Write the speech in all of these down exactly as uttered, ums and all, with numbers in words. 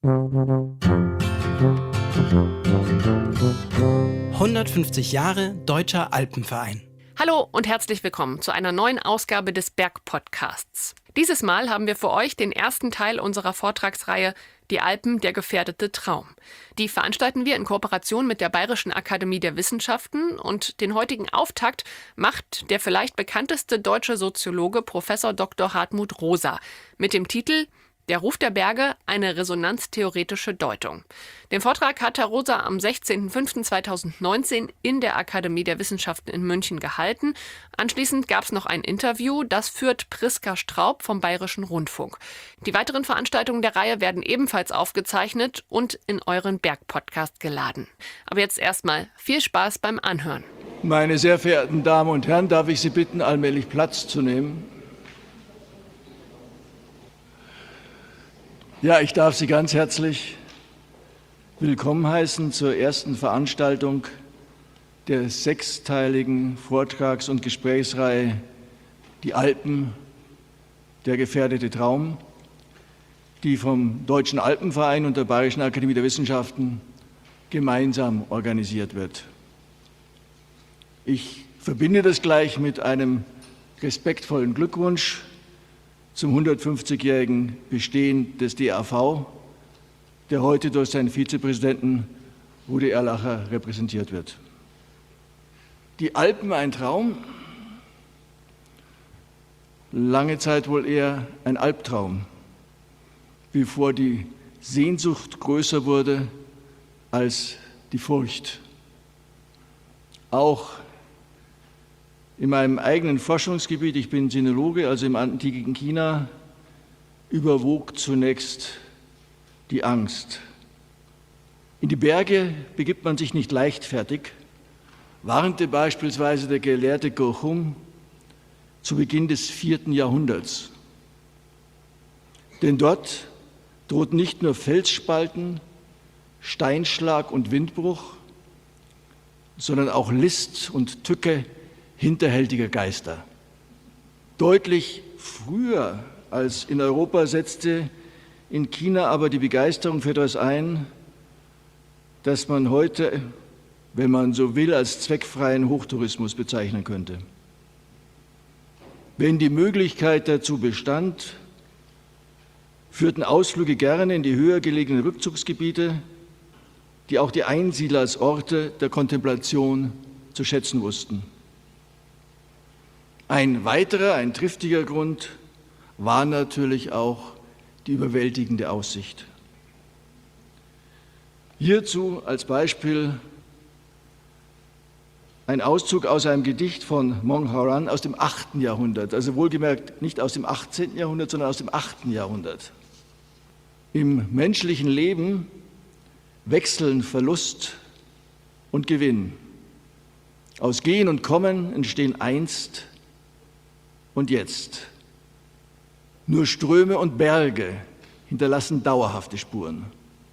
hundertfünfzig Jahre Deutscher Alpenverein. Hallo und herzlich willkommen zu einer neuen Ausgabe des Bergpodcasts. Dieses Mal haben wir für euch den ersten Teil unserer Vortragsreihe Die Alpen, der gefährdete Traum. Die veranstalten wir in Kooperation mit der Bayerischen Akademie der Wissenschaften und den heutigen Auftakt macht der vielleicht bekannteste deutsche Soziologe Professor Doktor Hartmut Rosa mit dem Titel Der Ruf der Berge, eine resonanztheoretische Deutung. Den Vortrag hat Herr Rosa am sechzehnten fünften zweitausendneunzehn in der Akademie der Wissenschaften in München gehalten. Anschließend gab es noch ein Interview, das führt Priska Straub vom Bayerischen Rundfunk. Die weiteren Veranstaltungen der Reihe werden ebenfalls aufgezeichnet und in euren Bergpodcast geladen. Aber jetzt erstmal viel Spaß beim Anhören. Meine sehr verehrten Damen und Herren, darf ich Sie bitten, allmählich Platz zu nehmen? Ja, ich darf Sie ganz herzlich willkommen heißen zur ersten Veranstaltung der sechsteiligen Vortrags- und Gesprächsreihe Die Alpen, der gefährdete Traum, die vom Deutschen Alpenverein und der Bayerischen Akademie der Wissenschaften gemeinsam organisiert wird. Ich verbinde das gleich mit einem respektvollen Glückwunsch zum hundertfünfzigjährigen Bestehen des D A V, der heute durch seinen Vizepräsidenten Rudi Erlacher repräsentiert wird. Die Alpen ein Traum? Lange Zeit wohl eher ein Albtraum, bevor die Sehnsucht größer wurde als die Furcht. Auch in meinem eigenen Forschungsgebiet, ich bin Sinologe, also im antiken China, überwog zunächst die Angst. In die Berge begibt man sich nicht leichtfertig, warnte beispielsweise der Gelehrte Gochum zu Beginn des vierten Jahrhunderts. Denn dort droht nicht nur Felsspalten, Steinschlag und Windbruch, sondern auch List und Tücke hinterhältiger Geister. Deutlich früher als in Europa setzte in China aber die Begeisterung für etwas ein, das man heute, wenn man so will, als zweckfreien Hochtourismus bezeichnen könnte. Wenn die Möglichkeit dazu bestand, führten Ausflüge gerne in die höher gelegenen Rückzugsgebiete, die auch die Einsiedler als Orte der Kontemplation zu schätzen wussten. Ein weiterer, ein triftiger Grund war natürlich auch die überwältigende Aussicht. Hierzu als Beispiel ein Auszug aus einem Gedicht von Mong Haran aus dem achten Jahrhundert, also wohlgemerkt nicht aus dem achtzehnten Jahrhundert, sondern aus dem achten Jahrhundert. Im menschlichen Leben wechseln Verlust und Gewinn. Aus Gehen und Kommen entstehen einst und jetzt. Nur Ströme und Berge hinterlassen dauerhafte Spuren.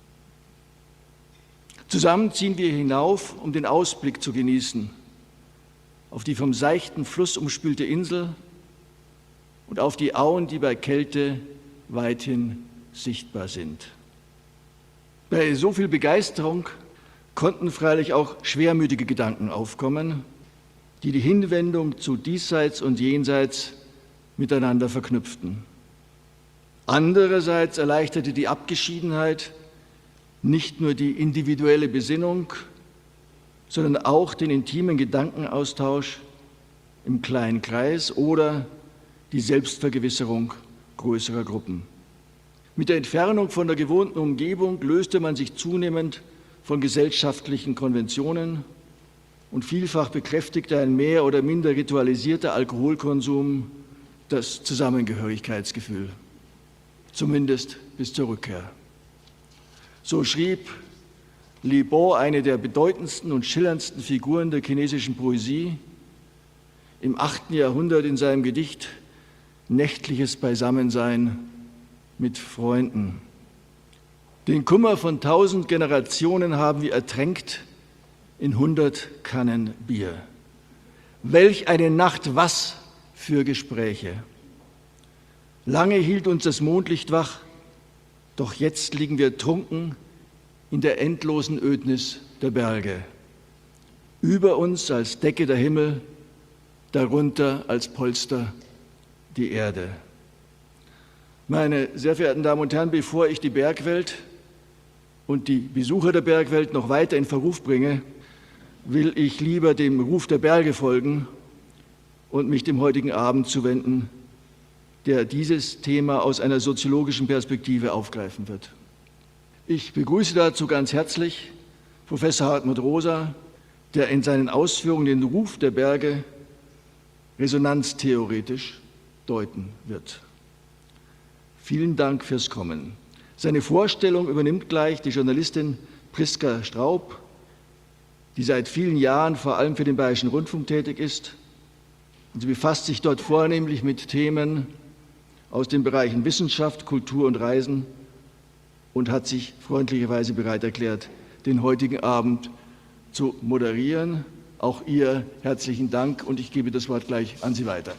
Zusammen ziehen wir hinauf, um den Ausblick zu genießen, auf die vom seichten Fluss umspülte Insel und auf die Auen, die bei Kälte weithin sichtbar sind. Bei so viel Begeisterung konnten freilich auch schwermütige Gedanken aufkommen, die die Hinwendung zu Diesseits und Jenseits miteinander verknüpften. Andererseits erleichterte die Abgeschiedenheit nicht nur die individuelle Besinnung, sondern auch den intimen Gedankenaustausch im kleinen Kreis oder die Selbstvergewisserung größerer Gruppen. Mit der Entfernung von der gewohnten Umgebung löste man sich zunehmend von gesellschaftlichen Konventionen und vielfach bekräftigte ein mehr oder minder ritualisierter Alkoholkonsum das Zusammengehörigkeitsgefühl, zumindest bis zur Rückkehr. So schrieb Li Bo, eine der bedeutendsten und schillerndsten Figuren der chinesischen Poesie, im achten Jahrhundert in seinem Gedicht Nächtliches Beisammensein mit Freunden. Den Kummer von tausend Generationen haben wir ertränkt in hundert Kannen Bier. Welch eine Nacht, was für Gespräche. Lange hielt uns das Mondlicht wach, Doch jetzt liegen wir trunken in der endlosen Ödnis der Berge. Über uns als Decke der Himmel, darunter als Polster die Erde. Meine sehr verehrten Damen und Herren, bevor ich die Bergwelt und die Besucher der Bergwelt noch weiter in Verruf bringe, will ich lieber dem Ruf der Berge folgen und mich dem heutigen Abend zuwenden, der dieses Thema aus einer soziologischen Perspektive aufgreifen wird. Ich begrüße dazu ganz herzlich Professor Hartmut Rosa, der in seinen Ausführungen den Ruf der Berge resonanztheoretisch deuten wird. Vielen Dank fürs Kommen. Seine Vorstellung übernimmt gleich die Journalistin Priska Straub, die seit vielen Jahren vor allem für den Bayerischen Rundfunk tätig ist. Und sie befasst sich dort vornehmlich mit Themen aus den Bereichen Wissenschaft, Kultur und Reisen und hat sich freundlicherweise bereit erklärt, den heutigen Abend zu moderieren. Auch ihr herzlichen Dank und ich gebe das Wort gleich an Sie weiter.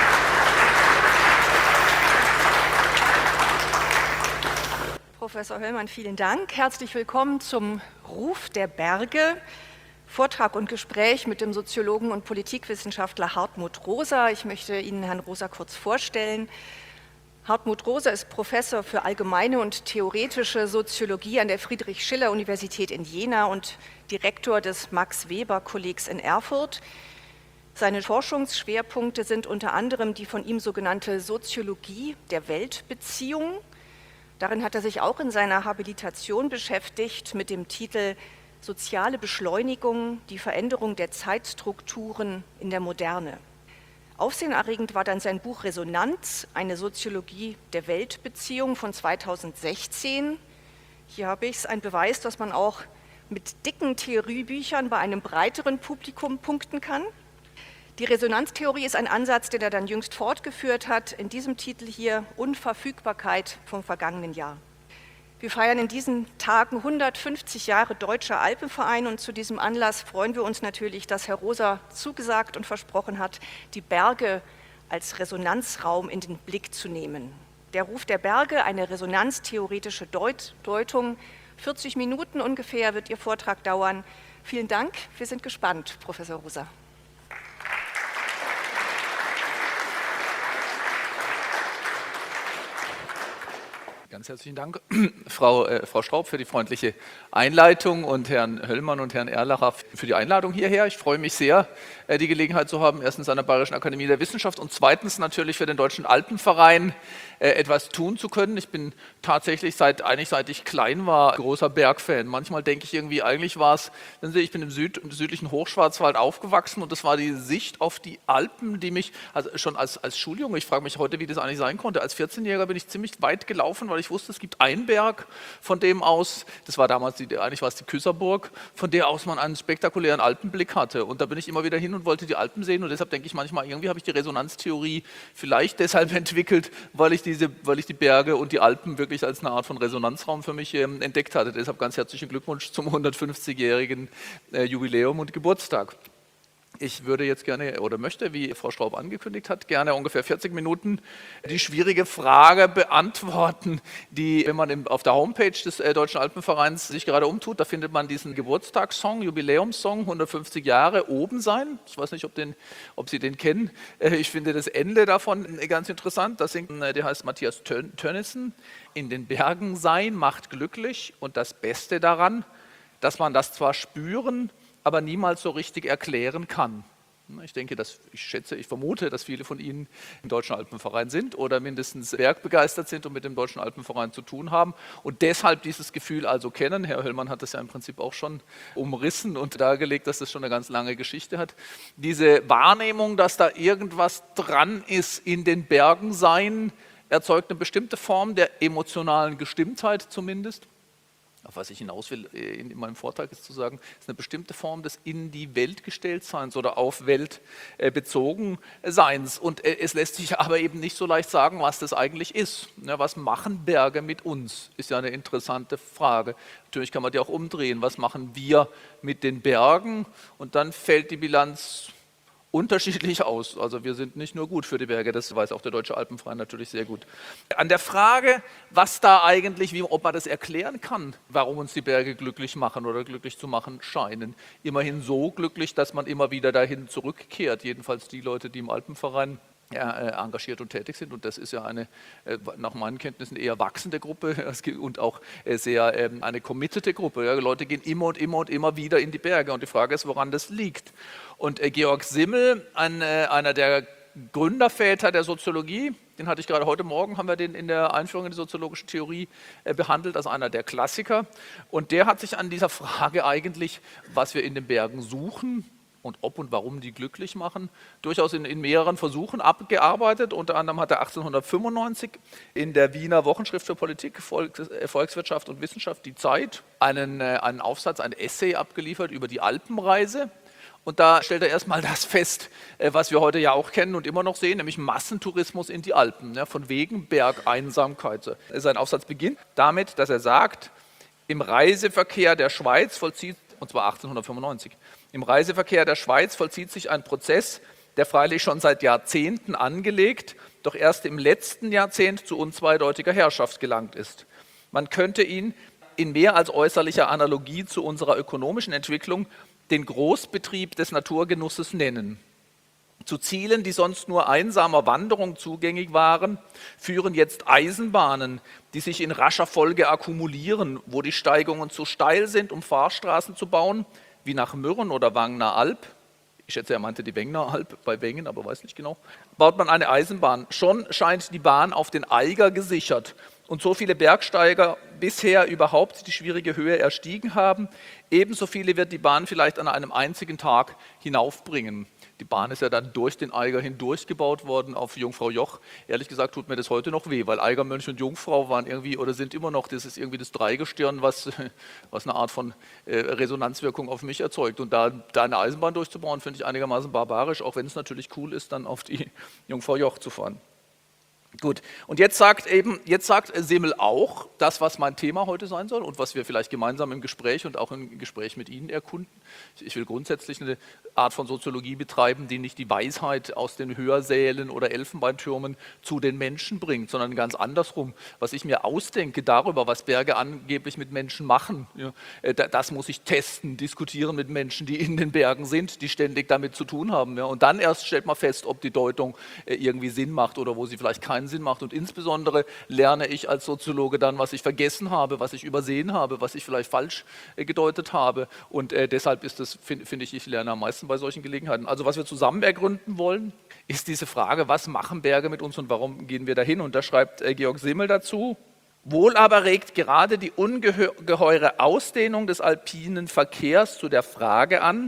Professor Höllmann, vielen Dank. Herzlich willkommen zum Ruf der Berge. Vortrag und Gespräch mit dem Soziologen und Politikwissenschaftler Hartmut Rosa. Ich möchte Ihnen Herrn Rosa kurz vorstellen. Hartmut Rosa ist Professor für allgemeine und theoretische Soziologie an der Friedrich-Schiller-Universität in Jena und Direktor des Max-Weber-Kollegs in Erfurt. Seine Forschungsschwerpunkte sind unter anderem die von ihm sogenannte Soziologie der Weltbeziehung. Darin hat er sich auch in seiner Habilitation beschäftigt mit dem Titel Soziale Beschleunigung, die Veränderung der Zeitstrukturen in der Moderne. Aufsehenerregend war dann sein Buch Resonanz, eine Soziologie der Weltbeziehung von zweitausendsechzehn. Hier habe ich es, ein Beweis, dass man auch mit dicken Theoriebüchern bei einem breiteren Publikum punkten kann. Die Resonanztheorie ist ein Ansatz, den er dann jüngst fortgeführt hat, in diesem Titel hier Unverfügbarkeit vom vergangenen Jahr. Wir feiern in diesen Tagen hundertfünfzig Jahre Deutscher Alpenverein und zu diesem Anlass freuen wir uns natürlich, dass Herr Rosa zugesagt und versprochen hat, die Berge als Resonanzraum in den Blick zu nehmen. Der Ruf der Berge, eine resonanztheoretische Deut- Deutung, vierzig Minuten ungefähr wird Ihr Vortrag dauern. Vielen Dank, wir sind gespannt, Professor Rosa. Ganz herzlichen Dank, Frau, äh, Frau Straub, für die freundliche Einleitung und Herrn Höllmann und Herrn Erlacher für die Einladung hierher. Ich freue mich sehr, äh, die Gelegenheit zu haben, erstens an der Bayerischen Akademie der Wissenschaft und zweitens natürlich für den Deutschen Alpenverein äh, etwas tun zu können. Ich bin tatsächlich, seit, eigentlich seit ich klein war, großer Bergfan. Manchmal denke ich irgendwie, eigentlich war es, ich bin im, Süd, im südlichen Hochschwarzwald aufgewachsen und das war die Sicht auf die Alpen, die mich, also schon als, als Schuljunge, ich frage mich heute, wie das eigentlich sein konnte, als vierzehnjähriger bin ich ziemlich weit gelaufen, weil ich Ich wusste, es gibt einen Berg, von dem aus, das war damals, die, eigentlich war es die Küsserburg, von der aus man einen spektakulären Alpenblick hatte. Und da bin ich immer wieder hin und wollte die Alpen sehen. Und deshalb denke ich manchmal, irgendwie habe ich die Resonanztheorie vielleicht deshalb entwickelt, weil ich, diese, weil ich die Berge und die Alpen wirklich als eine Art von Resonanzraum für mich ähm, entdeckt hatte. Deshalb ganz herzlichen Glückwunsch zum hundertfünfzigjährigen äh, Jubiläum und Geburtstag. Ich würde jetzt gerne oder möchte, wie Frau Straub angekündigt hat, gerne ungefähr vierzig Minuten die schwierige Frage beantworten, die, wenn man im, auf der Homepage des äh, Deutschen Alpenvereins sich gerade umtut, da findet man diesen Geburtstagssong, Jubiläumssong, hundertfünfzig Jahre oben sein. Ich weiß nicht, ob, den, ob Sie den kennen. Äh, ich finde das Ende davon ganz interessant. Das singt, äh, der heißt Matthias Tönnissen. In den Bergen sein macht glücklich und das Beste daran, dass man das zwar spüren, aber niemals so richtig erklären kann. Ich denke, dass, ich schätze, ich vermute, dass viele von Ihnen im Deutschen Alpenverein sind oder mindestens bergbegeistert sind und mit dem Deutschen Alpenverein zu tun haben und deshalb dieses Gefühl also kennen. Herr Höllmann hat das ja im Prinzip auch schon umrissen und dargelegt, dass das schon eine ganz lange Geschichte hat. Diese Wahrnehmung, dass da irgendwas dran ist in den Bergen sein, erzeugt eine bestimmte Form der emotionalen Gestimmtheit zumindest. Auf was ich hinaus will in meinem Vortrag ist zu sagen, ist eine bestimmte Form des in die Welt gestellt Seins oder auf Welt bezogen Seins. Und es lässt sich aber eben nicht so leicht sagen, was das eigentlich ist. Was machen Berge mit uns? Ist ja eine interessante Frage. Natürlich kann man die auch umdrehen. Was machen wir mit den Bergen? Und dann fällt die Bilanz unterschiedlich aus. Also wir sind nicht nur gut für die Berge, das weiß auch der Deutsche Alpenverein natürlich sehr gut. An der Frage, was da eigentlich, wie, ob man das erklären kann, warum uns die Berge glücklich machen oder glücklich zu machen scheinen, immerhin so glücklich, dass man immer wieder dahin zurückkehrt, jedenfalls die Leute, die im Alpenverein ja, engagiert und tätig sind, und das ist ja eine, nach meinen Kenntnissen, eher wachsende Gruppe und auch sehr eine committete Gruppe. Ja, Leute gehen immer und immer und immer wieder in die Berge und die Frage ist, woran das liegt. Und Georg Simmel, ein, einer der Gründerväter der Soziologie, den hatte ich gerade heute Morgen, haben wir den in der Einführung in die soziologische Theorie behandelt, als einer der Klassiker, und der hat sich an dieser Frage eigentlich, was wir in den Bergen suchen, und ob und warum die glücklich machen, durchaus in, in mehreren Versuchen abgearbeitet. Unter anderem hat er achtzehnhundertfünfundneunzig in der Wiener Wochenschrift für Politik, Volks, Volkswirtschaft und Wissenschaft, die Zeit, einen, äh, einen Aufsatz, ein Essay abgeliefert über die Alpenreise. Und da stellt er erstmal das fest, äh, was wir heute ja auch kennen und immer noch sehen, nämlich Massentourismus in die Alpen, ja, von wegen Bergeinsamkeit. Sein Aufsatz beginnt damit, dass er sagt, im Reiseverkehr der Schweiz vollzieht, und zwar achtzehnhundertfünfundneunzig, im Reiseverkehr der Schweiz vollzieht sich ein Prozess, der freilich schon seit Jahrzehnten angelegt, doch erst im letzten Jahrzehnt zu unzweideutiger Herrschaft gelangt ist. Man könnte ihn in mehr als äußerlicher Analogie zu unserer ökonomischen Entwicklung den Großbetrieb des Naturgenusses nennen. Zu Zielen, die sonst nur einsamer Wanderung zugänglich waren, führen jetzt Eisenbahnen, die sich in rascher Folge akkumulieren, wo die Steigungen zu steil sind, um Fahrstraßen zu bauen, wie nach Mürren oder Wangner Alb, ich schätze, er meinte die Wengner Alb bei Wengen, aber weiß nicht genau, baut man eine Eisenbahn. Schon scheint die Bahn auf den Eiger gesichert und so viele Bergsteiger bisher überhaupt die schwierige Höhe erstiegen haben, ebenso viele wird die Bahn vielleicht an einem einzigen Tag hinaufbringen. Die Bahn ist ja dann durch den Eiger hindurch gebaut worden auf Jungfrau Joch. Ehrlich gesagt tut mir das heute noch weh, weil Eigermönch und Jungfrau waren irgendwie oder sind immer noch, das ist irgendwie das Dreigestirn, was, was eine Art von äh, Resonanzwirkung auf mich erzeugt. Und da, da eine Eisenbahn durchzubauen, finde ich einigermaßen barbarisch, auch wenn es natürlich cool ist, dann auf die Jungfrau Joch zu fahren. Gut, und jetzt sagt eben, jetzt sagt Simmel auch, das, was mein Thema heute sein soll und was wir vielleicht gemeinsam im Gespräch und auch im Gespräch mit Ihnen erkunden. Ich will grundsätzlich eine Art von Soziologie betreiben, die nicht die Weisheit aus den Hörsälen oder Elfenbeintürmen zu den Menschen bringt, sondern ganz andersrum. Was ich mir ausdenke darüber, was Berge angeblich mit Menschen machen, ja, das muss ich testen, diskutieren mit Menschen, die in den Bergen sind, die ständig damit zu tun haben. Ja, und dann erst stellt man fest, ob die Deutung irgendwie Sinn macht oder wo sie vielleicht keinen Sinn macht. Und insbesondere lerne ich als Soziologe dann, was ich vergessen habe, was ich übersehen habe, was ich vielleicht falsch gedeutet habe. Und äh, deshalb ist das, finde find ich, ich lerne am meisten bei solchen Gelegenheiten. Also was wir zusammen ergründen wollen, ist diese Frage, was machen Berge mit uns und warum gehen wir dahin? Und da schreibt äh, Georg Simmel dazu, wohl aber regt gerade die ungeheure Ausdehnung des alpinen Verkehrs zu der Frage an,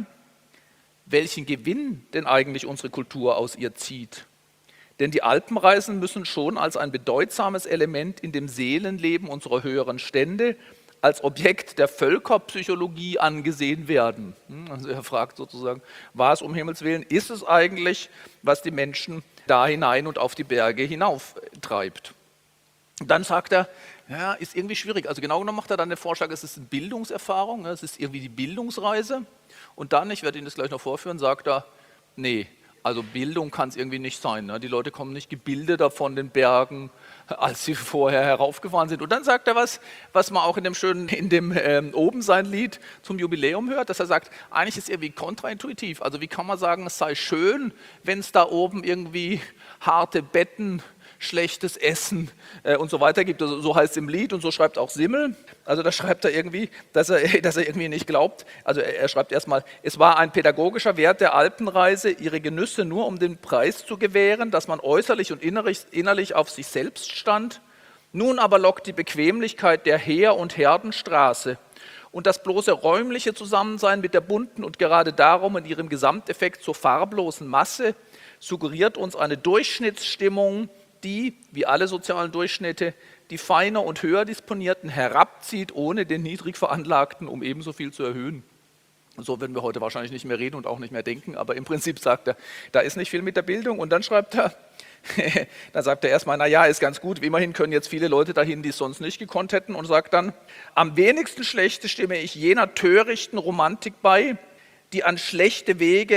welchen Gewinn denn eigentlich unsere Kultur aus ihr zieht. Denn die Alpenreisen müssen schon als ein bedeutsames Element in dem Seelenleben unserer höheren Stände, als Objekt der Völkerpsychologie angesehen werden. Also er fragt sozusagen, was um Himmels Willen ist es eigentlich, was die Menschen da hinein und auf die Berge hinauf treibt? Dann sagt er, ja, ist irgendwie schwierig. Also genau genommen macht er dann den Vorschlag, es ist eine Bildungserfahrung, es ist irgendwie die Bildungsreise. Und dann, ich werde Ihnen das gleich noch vorführen, sagt er, nee, also Bildung kann es irgendwie nicht sein. Ne? Die Leute kommen nicht gebildeter von den Bergen, als sie vorher heraufgefahren sind. Und dann sagt er was, was man auch in dem schönen, in dem ähm, Obensein-Lied zum Jubiläum hört, dass er sagt, eigentlich ist es irgendwie kontraintuitiv. Also wie kann man sagen, es sei schön, wenn es da oben irgendwie harte Betten, schlechtes Essen äh, und so weiter gibt. Also, so heißt es im Lied und so schreibt auch Simmel. Also da schreibt er irgendwie, dass er, dass er irgendwie nicht glaubt. Also er, er schreibt erstmal, es war ein pädagogischer Wert der Alpenreise, ihre Genüsse nur um den Preis zu gewähren, dass man äußerlich und innerlich, innerlich auf sich selbst stand. Nun aber lockt die Bequemlichkeit der Heer- und Herdenstraße und das bloße räumliche Zusammensein mit der bunten und gerade darum in ihrem Gesamteffekt so farblosen Masse suggeriert uns eine Durchschnittsstimmung, die, wie alle sozialen Durchschnitte, die feiner und höher disponierten herabzieht, ohne den niedrig veranlagten, um ebenso viel zu erhöhen. So werden wir heute wahrscheinlich nicht mehr reden und auch nicht mehr denken, aber im Prinzip sagt er, da ist nicht viel mit der Bildung. Und dann schreibt er, dann sagt er erstmal, naja, ist ganz gut, immerhin können jetzt viele Leute dahin, die es sonst nicht gekonnt hätten, und sagt dann, am wenigsten schlechte stimme ich jener törichten Romantik bei, die an schlechte Wege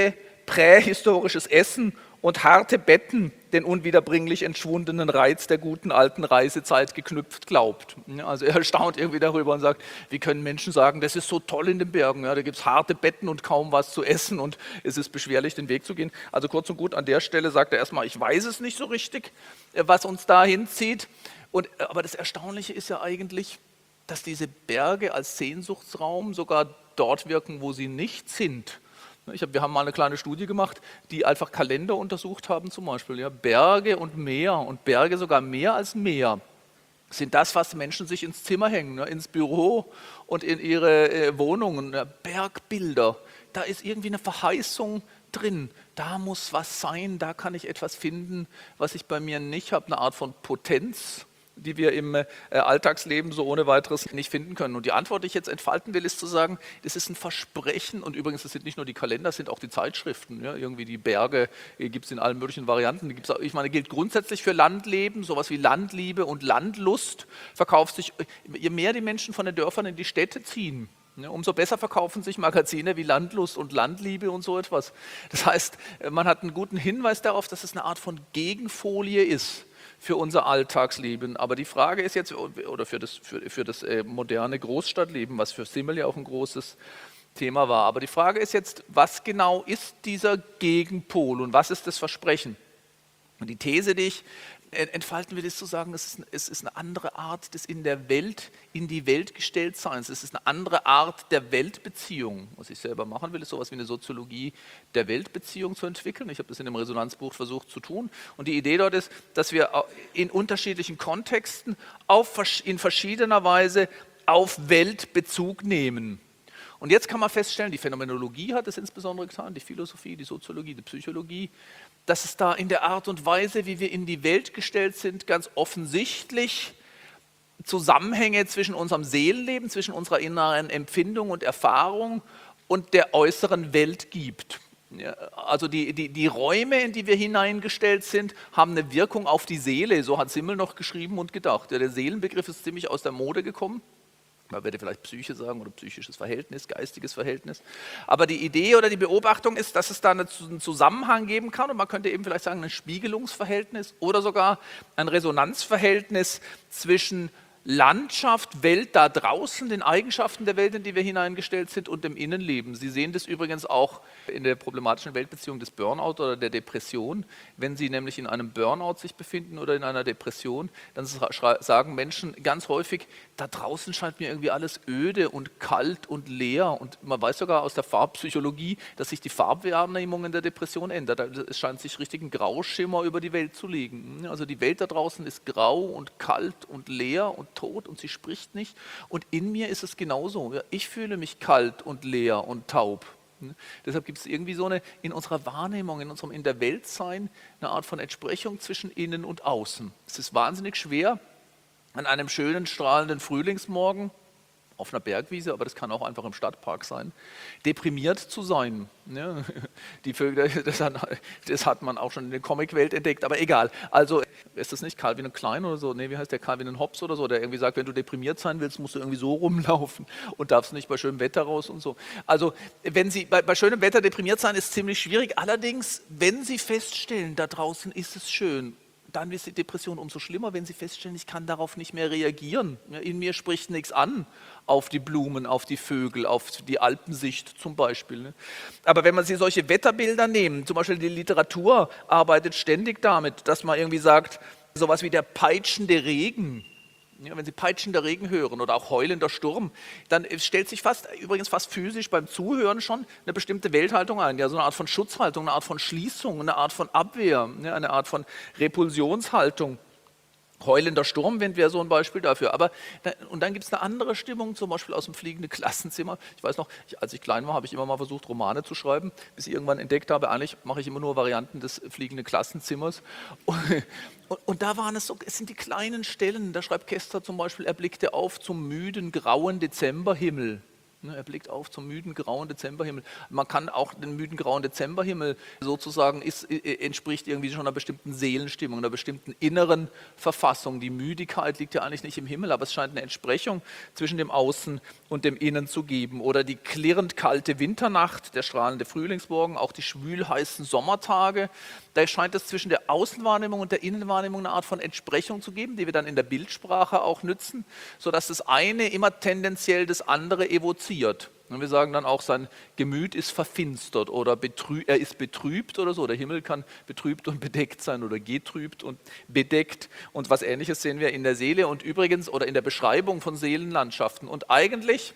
prähistorisches Essen und harte Betten den unwiederbringlich entschwundenen Reiz der guten alten Reisezeit geknüpft glaubt. Also er staunt irgendwie darüber und sagt, wie können Menschen sagen, das ist so toll in den Bergen, ja, da gibt es harte Betten und kaum was zu essen und es ist beschwerlich, den Weg zu gehen. Also kurz und gut, an der Stelle sagt er erstmal, ich weiß es nicht so richtig, was uns da hinzieht. Und, aber das Erstaunliche ist ja eigentlich, dass diese Berge als Sehnsuchtsraum sogar dort wirken, wo sie nicht sind. Ich hab, wir haben mal eine kleine Studie gemacht, die einfach Kalender untersucht haben, zum Beispiel. Ja, Berge und Meer und Berge sogar mehr als Meer sind das, was Menschen sich ins Zimmer hängen, ne, ins Büro und in ihre äh, Wohnungen. Ne, Bergbilder, da ist irgendwie eine Verheißung drin. Da muss was sein, da kann ich etwas finden, was ich bei mir nicht habe, eine Art von Potenz, die wir im äh, Alltagsleben so ohne weiteres nicht finden können. Und die Antwort, die ich jetzt entfalten will, ist zu sagen, das ist ein Versprechen und übrigens, das sind nicht nur die Kalender, das sind auch die Zeitschriften. Ja, irgendwie die Berge gibt es in allen möglichen Varianten. Die gibt's auch, ich meine, gilt grundsätzlich für Landleben, sowas wie Landliebe und Landlust verkauft sich, je mehr die Menschen von den Dörfern in die Städte ziehen, ja, umso besser verkaufen sich Magazine wie Landlust und Landliebe und so etwas. Das heißt, man hat einen guten Hinweis darauf, dass es eine Art von Gegenfolie ist für unser Alltagsleben. Aber die Frage ist jetzt, oder für das, für, für das äh, moderne Großstadtleben, was für Simmel ja auch ein großes Thema war. Aber die Frage ist jetzt, was genau ist dieser Gegenpol und was ist das Versprechen? Und die These, die ich entfalten will, ist zu sagen, es ist, es ist eine andere Art des in der Welt, in die Welt gestellt Seins. Es ist eine andere Art der Weltbeziehung. Was ich selber machen will, ist sowas wie eine Soziologie der Weltbeziehung zu entwickeln. Ich habe das in dem Resonanzbuch versucht zu tun. Und die Idee dort ist, dass wir in unterschiedlichen Kontexten auf, in verschiedener Weise auf Welt Bezug nehmen. Und jetzt kann man feststellen, die Phänomenologie hat es insbesondere getan, die Philosophie, die Soziologie, die Psychologie, dass es da in der Art und Weise, wie wir in die Welt gestellt sind, ganz offensichtlich Zusammenhänge zwischen unserem Seelenleben, zwischen unserer inneren Empfindung und Erfahrung und der äußeren Welt gibt. Ja, also die, die, die Räume, in die wir hineingestellt sind, haben eine Wirkung auf die Seele, so hat Simmel noch geschrieben und gedacht. Ja, der Seelenbegriff ist ziemlich aus der Mode gekommen. Man würde vielleicht Psyche sagen oder psychisches Verhältnis, geistiges Verhältnis. Aber die Idee oder die Beobachtung ist, dass es da einen Zusammenhang geben kann und man könnte eben vielleicht sagen, ein Spiegelungsverhältnis oder sogar ein Resonanzverhältnis zwischen Landschaft, Welt da draußen, den Eigenschaften der Welt, in die wir hineingestellt sind und dem Innenleben. Sie sehen das übrigens auch in der problematischen Weltbeziehung des Burnout oder der Depression. Wenn Sie nämlich in einem Burnout sich befinden oder in einer Depression, dann sagen Menschen ganz häufig, da draußen scheint mir irgendwie alles öde und kalt und leer. Und man weiß sogar aus der Farbpsychologie, dass sich die Farbwahrnehmung in der Depression ändert. Es scheint sich richtig ein Grauschimmer über die Welt zu legen. Also die Welt da draußen ist grau und kalt und leer und tot und sie spricht nicht. Und in mir ist es genauso. Ich fühle mich kalt und leer und taub. Deshalb gibt es irgendwie so eine, in unserer Wahrnehmung, in unserem In der Welt sein, eine Art von Entsprechung zwischen innen und außen. Es ist wahnsinnig schwer, an einem schönen, strahlenden Frühlingsmorgen, auf einer Bergwiese, aber das kann auch einfach im Stadtpark sein, deprimiert zu sein. Ja, die Vögel, das hat, das hat man auch schon in der Comicwelt entdeckt, aber egal. Also ist das nicht Calvin und Klein oder so? Nee, wie heißt der Calvin und Hobbes oder so, der irgendwie sagt, wenn du deprimiert sein willst, musst du irgendwie so rumlaufen und darfst nicht bei schönem Wetter raus und so. Also wenn Sie bei, bei schönem Wetter deprimiert sein, ist ziemlich schwierig. Allerdings, wenn Sie feststellen, da draußen ist es schön, dann ist die Depression umso schlimmer, wenn Sie feststellen, ich kann darauf nicht mehr reagieren. In mir spricht nichts an, auf die Blumen, auf die Vögel, auf die Alpensicht zum Beispiel. Aber wenn man sich solche Wetterbilder nimmt, zum Beispiel die Literatur arbeitet ständig damit, dass man irgendwie sagt, sowas wie der peitschende Regen, ja, wenn Sie peitschender Regen hören oder auch heulender Sturm, dann stellt sich fast, übrigens fast physisch beim Zuhören schon eine bestimmte Welthaltung ein, ja, so eine Art von Schutzhaltung, eine Art von Schließung, eine Art von Abwehr, ja, eine Art von Repulsionshaltung. Heulender Sturmwind wäre so ein Beispiel dafür. Aber und dann gibt es eine andere Stimmung, zum Beispiel aus dem fliegenden Klassenzimmer. Ich weiß noch, ich, als ich klein war, habe ich immer mal versucht, Romane zu schreiben, bis ich irgendwann entdeckt habe, eigentlich mache ich immer nur Varianten des fliegenden Klassenzimmers. Und, und, und da waren es so, es sind die kleinen Stellen, da schreibt Kester zum Beispiel, er blickte auf zum müden, grauen Dezemberhimmel. Er blickt auf zum müden, grauen Dezemberhimmel. Man kann auch den müden, grauen Dezemberhimmel sozusagen, ist, entspricht irgendwie schon einer bestimmten Seelenstimmung, einer bestimmten inneren Verfassung. Die Müdigkeit liegt ja eigentlich nicht im Himmel, aber es scheint eine Entsprechung zwischen dem Außen und dem Innen zu geben. Oder die klirrend kalte Winternacht, der strahlende Frühlingsmorgen, auch die schwülheißen Sommertage. Da scheint es zwischen der Außenwahrnehmung und der Innenwahrnehmung eine Art von Entsprechung zu geben, die wir dann in der Bildsprache auch nützen, sodass das eine immer tendenziell das andere evoziert. Und wir sagen dann auch, sein Gemüt ist verfinstert oder betrü- er ist betrübt oder so. Der Himmel kann betrübt und bedeckt sein oder getrübt und bedeckt. Und was Ähnliches sehen wir in der Seele und übrigens oder in der Beschreibung von Seelenlandschaften. Und eigentlich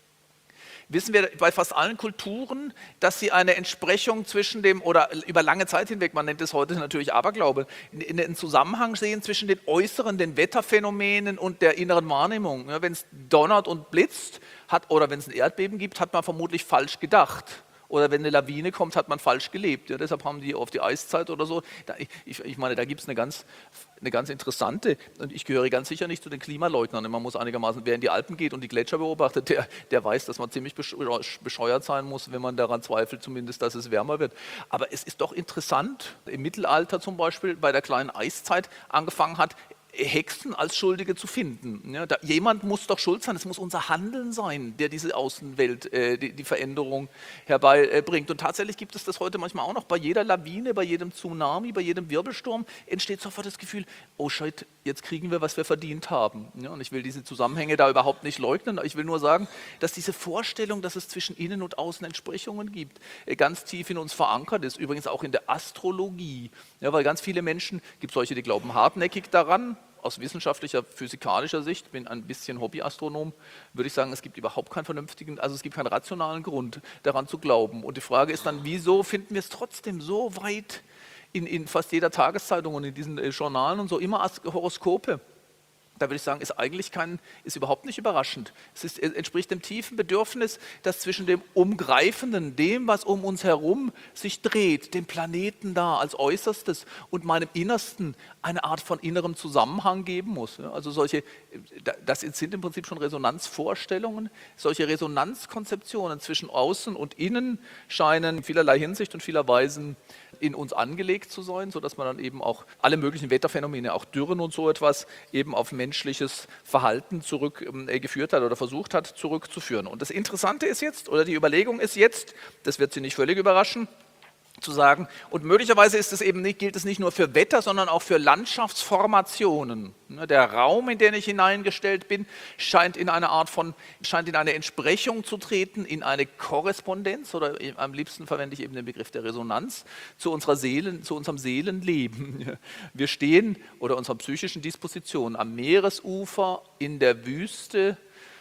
wissen wir bei fast allen Kulturen, dass sie eine Entsprechung zwischen dem, oder über lange Zeit hinweg, man nennt es heute natürlich Aberglaube, einen Zusammenhang sehen zwischen den äußeren, den Wetterphänomenen und der inneren Wahrnehmung. Ja, wenn es donnert und blitzt hat, oder wenn es ein Erdbeben gibt, hat man vermutlich falsch gedacht. Oder wenn eine Lawine kommt, hat man falsch gelebt. Ja, deshalb haben die auf die Eiszeit oder so. Da, ich, ich meine, da gibt es eine ganz, eine ganz interessante, und ich gehöre ganz sicher nicht zu den Klimaleugnern. Man muss einigermaßen, wer in die Alpen geht und die Gletscher beobachtet, der, der weiß, dass man ziemlich bescheuert sein muss, wenn man daran zweifelt, zumindest, dass es wärmer wird. Aber es ist doch interessant, im Mittelalter zum Beispiel, bei der kleinen Eiszeit angefangen hat, Hexen als Schuldige zu finden. Ja, da, jemand muss doch schuld sein, es muss unser Handeln sein, der diese Außenwelt, äh, die, die Veränderung herbeibringt. Äh, Und tatsächlich gibt es das heute manchmal auch noch. Bei jeder Lawine, bei jedem Tsunami, bei jedem Wirbelsturm entsteht sofort das Gefühl, oh Scheiße, jetzt kriegen wir, was wir verdient haben. Ja, und ich will diese Zusammenhänge da überhaupt nicht leugnen. Ich will nur sagen, dass diese Vorstellung, dass es zwischen Innen und Außen Entsprechungen gibt, äh, ganz tief in uns verankert ist. Übrigens auch in der Astrologie. Ja, weil ganz viele Menschen, gibt solche, die glauben hartnäckig daran, aus wissenschaftlicher, physikalischer Sicht, bin ein bisschen Hobbyastronom, würde ich sagen, es gibt überhaupt keinen vernünftigen, also es gibt keinen rationalen Grund, daran zu glauben. Und die Frage ist dann, wieso finden wir es trotzdem so weit in, in fast jeder Tageszeitung und in diesen äh, Journalen und so immer als Horoskope? Da würde ich sagen, ist eigentlich kein, ist überhaupt nicht überraschend. Es ist, es entspricht dem tiefen Bedürfnis, das zwischen dem Umgreifenden, dem, was um uns herum sich dreht, dem Planeten da als Äußerstes und meinem Innersten eine Art von innerem Zusammenhang geben muss. Also solche, das sind im Prinzip schon Resonanzvorstellungen, solche Resonanzkonzeptionen zwischen Außen und Innen scheinen in vielerlei Hinsicht und vieler Weisen in uns angelegt zu sein, sodass man dann eben auch alle möglichen Wetterphänomene, auch Dürren und so etwas, eben auf menschliches Verhalten zurückgeführt hat oder versucht hat zurückzuführen. Und das Interessante ist jetzt, oder die Überlegung ist jetzt, das wird Sie nicht völlig überraschen, zu sagen, und möglicherweise ist es eben nicht, gilt es nicht nur für Wetter, sondern auch für Landschaftsformationen. Der Raum, in den ich hineingestellt bin, scheint in eine Art von, scheint in eine Entsprechung zu treten, in eine Korrespondenz, oder am liebsten verwende ich eben den Begriff der Resonanz, zu unserer Seelen, zu unserem Seelenleben. Wir stehen, oder unserer psychischen Disposition, am Meeresufer, in der Wüste.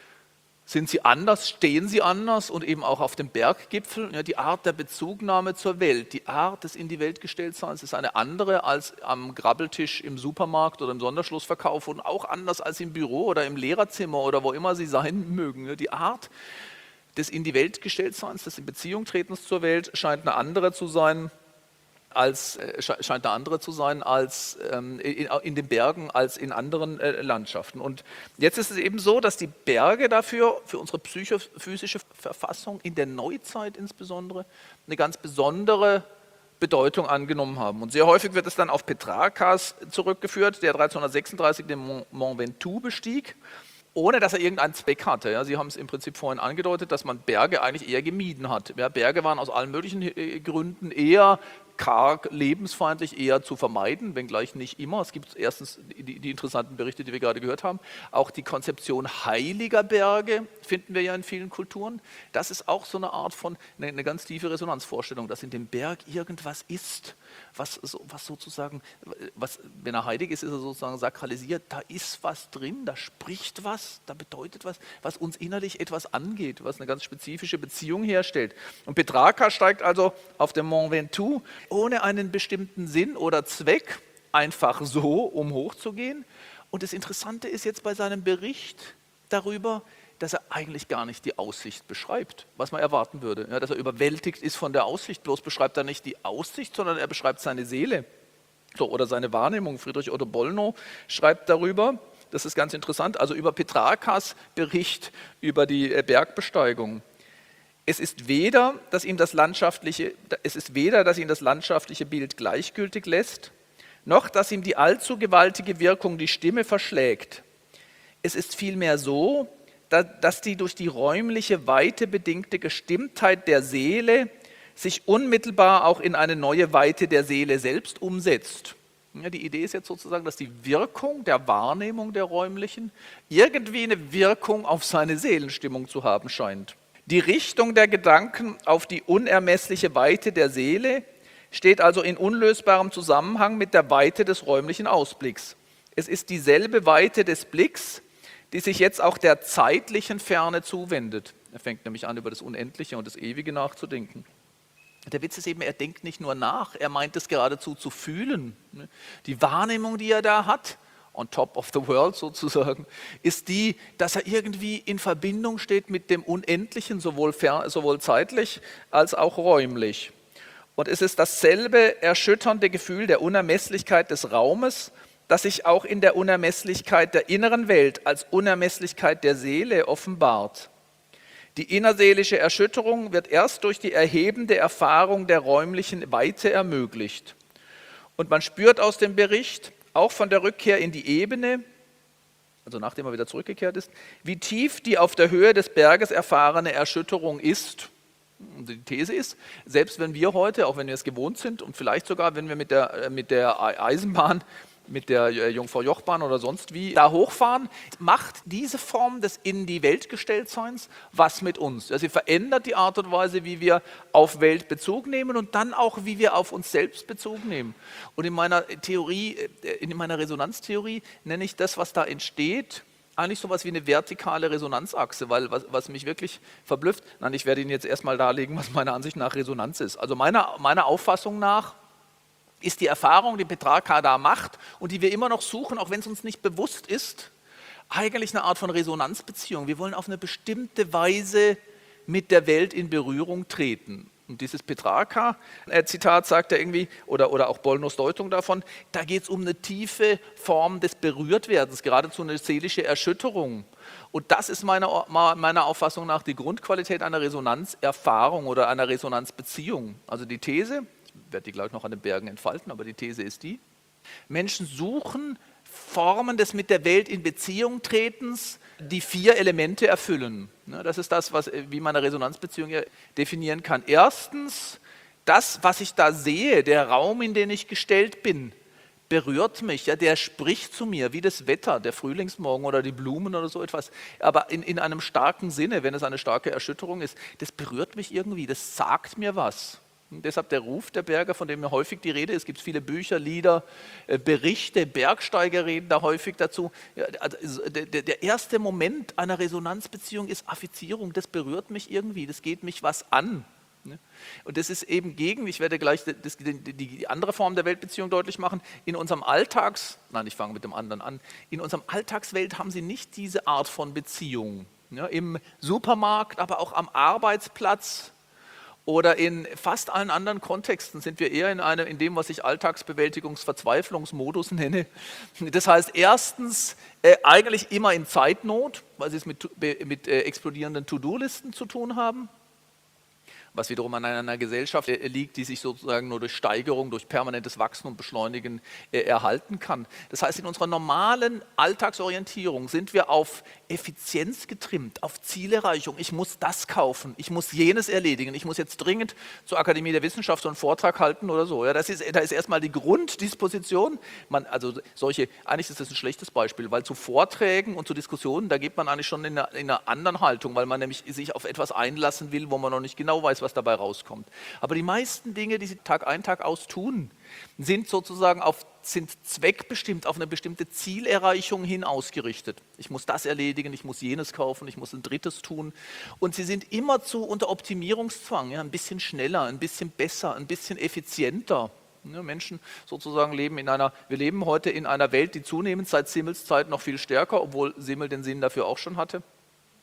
Sind sie anders, stehen sie anders und eben auch auf dem Berggipfel? Ja, die Art der Bezugnahme zur Welt, die Art des in die Welt gestelltseins ist eine andere als am Grabbeltisch im Supermarkt oder im Sonderschlussverkauf und auch anders als im Büro oder im Lehrerzimmer oder wo immer sie sein mögen. Ja, die Art des in die Welt gestelltseins, des in Beziehung tretens zur Welt scheint eine andere zu sein. Als, äh, scheint eine andere zu sein als ähm, in, in den Bergen als in anderen äh, Landschaften. Und jetzt ist es eben so, dass die Berge dafür, für unsere psychophysische Verfassung in der Neuzeit insbesondere, eine ganz besondere Bedeutung angenommen haben. Und sehr häufig wird es dann auf Petrarcas zurückgeführt, der dreizehnhundertsechsunddreißig den Mont, Mont Ventoux bestieg, ohne dass er irgendeinen Zweck hatte. Ja, Sie haben es im Prinzip vorhin angedeutet, dass man Berge eigentlich eher gemieden hat. Ja, Berge waren aus allen möglichen äh, Gründen eher karg, lebensfeindlich, eher zu vermeiden, wenngleich nicht immer. Es gibt erstens die, die interessanten Berichte, die wir gerade gehört haben. Auch die Konzeption heiliger Berge finden wir ja in vielen Kulturen. Das ist auch so eine Art von, eine, eine ganz tiefe Resonanzvorstellung, dass in dem Berg irgendwas ist, was, so, was sozusagen, was, wenn er heilig ist, ist er sozusagen sakralisiert. Da ist was drin, da spricht was, da bedeutet was, was uns innerlich etwas angeht, was eine ganz spezifische Beziehung herstellt. Und Petrarca steigt also auf dem Mont Ventoux ohne einen bestimmten Sinn oder Zweck, einfach so, um hochzugehen. Und das Interessante ist jetzt bei seinem Bericht darüber, dass er eigentlich gar nicht die Aussicht beschreibt, was man erwarten würde. Ja, dass er überwältigt ist von der Aussicht, bloß beschreibt er nicht die Aussicht, sondern er beschreibt seine Seele so, oder seine Wahrnehmung. Friedrich Otto Bollnow schreibt darüber, Das ist ganz interessant. Also über Petrarkas Bericht über die Bergbesteigung. Es ist weder, dass ihm das landschaftliche, es ist weder, dass ihn das landschaftliche Bild gleichgültig lässt, noch dass ihm die allzu gewaltige Wirkung die Stimme verschlägt. Es ist vielmehr so, dass die durch die räumliche Weite bedingte Gestimmtheit der Seele sich unmittelbar auch in eine neue Weite der Seele selbst umsetzt. Ja, die Idee ist jetzt sozusagen, dass die Wirkung der Wahrnehmung der räumlichen irgendwie eine Wirkung auf seine Seelenstimmung zu haben scheint. Die Richtung der Gedanken auf die unermessliche Weite der Seele steht also in unlösbarem Zusammenhang mit der Weite des räumlichen Ausblicks. Es ist dieselbe Weite des Blicks, die sich jetzt auch der zeitlichen Ferne zuwendet. Er fängt nämlich an, über das Unendliche und das Ewige nachzudenken. Der Witz ist eben, er denkt nicht nur nach, er meint es geradezu zu fühlen. Die Wahrnehmung, die er da hat, on top of the world sozusagen, ist die, dass er irgendwie in Verbindung steht mit dem Unendlichen, sowohl, fer- sowohl zeitlich als auch räumlich. Und es ist dasselbe erschütternde Gefühl der Unermesslichkeit des Raumes, das sich auch in der Unermesslichkeit der inneren Welt als Unermesslichkeit der Seele offenbart. Die innerseelische Erschütterung wird erst durch die erhebende Erfahrung der räumlichen Weite ermöglicht. Und man spürt aus dem Bericht, auch von der Rückkehr in die Ebene, also nachdem er wieder zurückgekehrt ist, wie tief die auf der Höhe des Berges erfahrene Erschütterung ist. Und die These ist, selbst wenn wir heute, auch wenn wir es gewohnt sind und vielleicht sogar, wenn wir mit der, mit der Eisenbahn, mit der Jungfrau-Joch-Bahn oder sonst wie da hochfahren, macht diese Form des in die Welt gestelltseins was mit uns. Also sie verändert die Art und Weise, wie wir auf Welt Bezug nehmen und dann auch, wie wir auf uns selbst Bezug nehmen. Und in meiner Theorie, in meiner Resonanztheorie nenne ich das, was da entsteht, eigentlich sowas wie eine vertikale Resonanzachse, weil was, was mich wirklich verblüfft, nein, ich werde Ihnen jetzt erstmal darlegen, was meiner Ansicht nach Resonanz ist. Also meiner, meiner Auffassung nach ist die Erfahrung, die Petrarca da macht und die wir immer noch suchen, auch wenn es uns nicht bewusst ist, eigentlich eine Art von Resonanzbeziehung. Wir wollen auf eine bestimmte Weise mit der Welt in Berührung treten. Und dieses Petrarca-Zitat sagt er irgendwie, oder, oder auch Bollnos Deutung davon, da geht es um eine tiefe Form des Berührtwerdens, geradezu eine seelische Erschütterung. Und das ist meiner, meiner Auffassung nach die Grundqualität einer Resonanzerfahrung oder einer Resonanzbeziehung. Also die These, ich werde die gleich noch an den Bergen entfalten, aber die These ist die, Menschen suchen Formen des mit der Welt in Beziehung tretens, die vier Elemente erfüllen. Das ist das, was, wie man eine Resonanzbeziehung definieren kann. Erstens, das, was ich da sehe, der Raum, in den ich gestellt bin, berührt mich, ja, der spricht zu mir, wie das Wetter, der Frühlingsmorgen oder die Blumen oder so etwas, aber in, in einem starken Sinne, wenn es eine starke Erschütterung ist, das berührt mich irgendwie, das sagt mir was. Und deshalb der Ruf der Berge, von dem ja häufig die Rede ist. Es gibt viele Bücher, Lieder, Berichte, Bergsteiger reden da häufig dazu. Ja, also der, der erste Moment einer Resonanzbeziehung ist Affizierung. Das berührt mich irgendwie, das geht mich was an. Und das ist eben gegen, ich werde gleich das, die, die andere Form der Weltbeziehung deutlich machen, in unserem Alltags, nein, ich fange mit dem anderen an, in unserem Alltagswelt haben sie nicht diese Art von Beziehung. Ja, im Supermarkt, aber auch am Arbeitsplatz, oder in fast allen anderen Kontexten sind wir eher in, eine, in dem, was ich Alltagsbewältigungsverzweiflungsmodus nenne. Das heißt, erstens äh, eigentlich immer in Zeitnot, weil sie es mit, mit äh, explodierenden To-Do-Listen zu tun haben, was wiederum an einer Gesellschaft äh, liegt, die sich sozusagen nur durch Steigerung, durch permanentes Wachsen und Beschleunigen äh, erhalten kann. Das heißt, in unserer normalen Alltagsorientierung sind wir auf Effizienz getrimmt, auf Zielerreichung. Ich muss das kaufen, ich muss jenes erledigen, ich muss jetzt dringend zur Akademie der Wissenschaften einen Vortrag halten oder so. Ja, das ist, da ist erstmal die Grunddisposition. Man, also solche, eigentlich ist das ein schlechtes Beispiel, weil zu Vorträgen und zu Diskussionen, da geht man eigentlich schon in einer, in einer anderen Haltung, weil man nämlich sich auf etwas einlassen will, wo man noch nicht genau weiß, was dabei rauskommt. Aber die meisten Dinge, die sie Tag ein, Tag aus tun, sind sozusagen auf, sind zweckbestimmt, auf eine bestimmte Zielerreichung hin ausgerichtet. Ich muss das erledigen, ich muss jenes kaufen, ich muss ein drittes tun. Und sie sind immerzu unter Optimierungszwang, ja, ein bisschen schneller, ein bisschen besser, ein bisschen effizienter. Ja, Menschen sozusagen leben in einer, wir leben heute in einer Welt, die zunehmend seit Simmels Zeit noch viel stärker, obwohl Simmel den Sinn dafür auch schon hatte.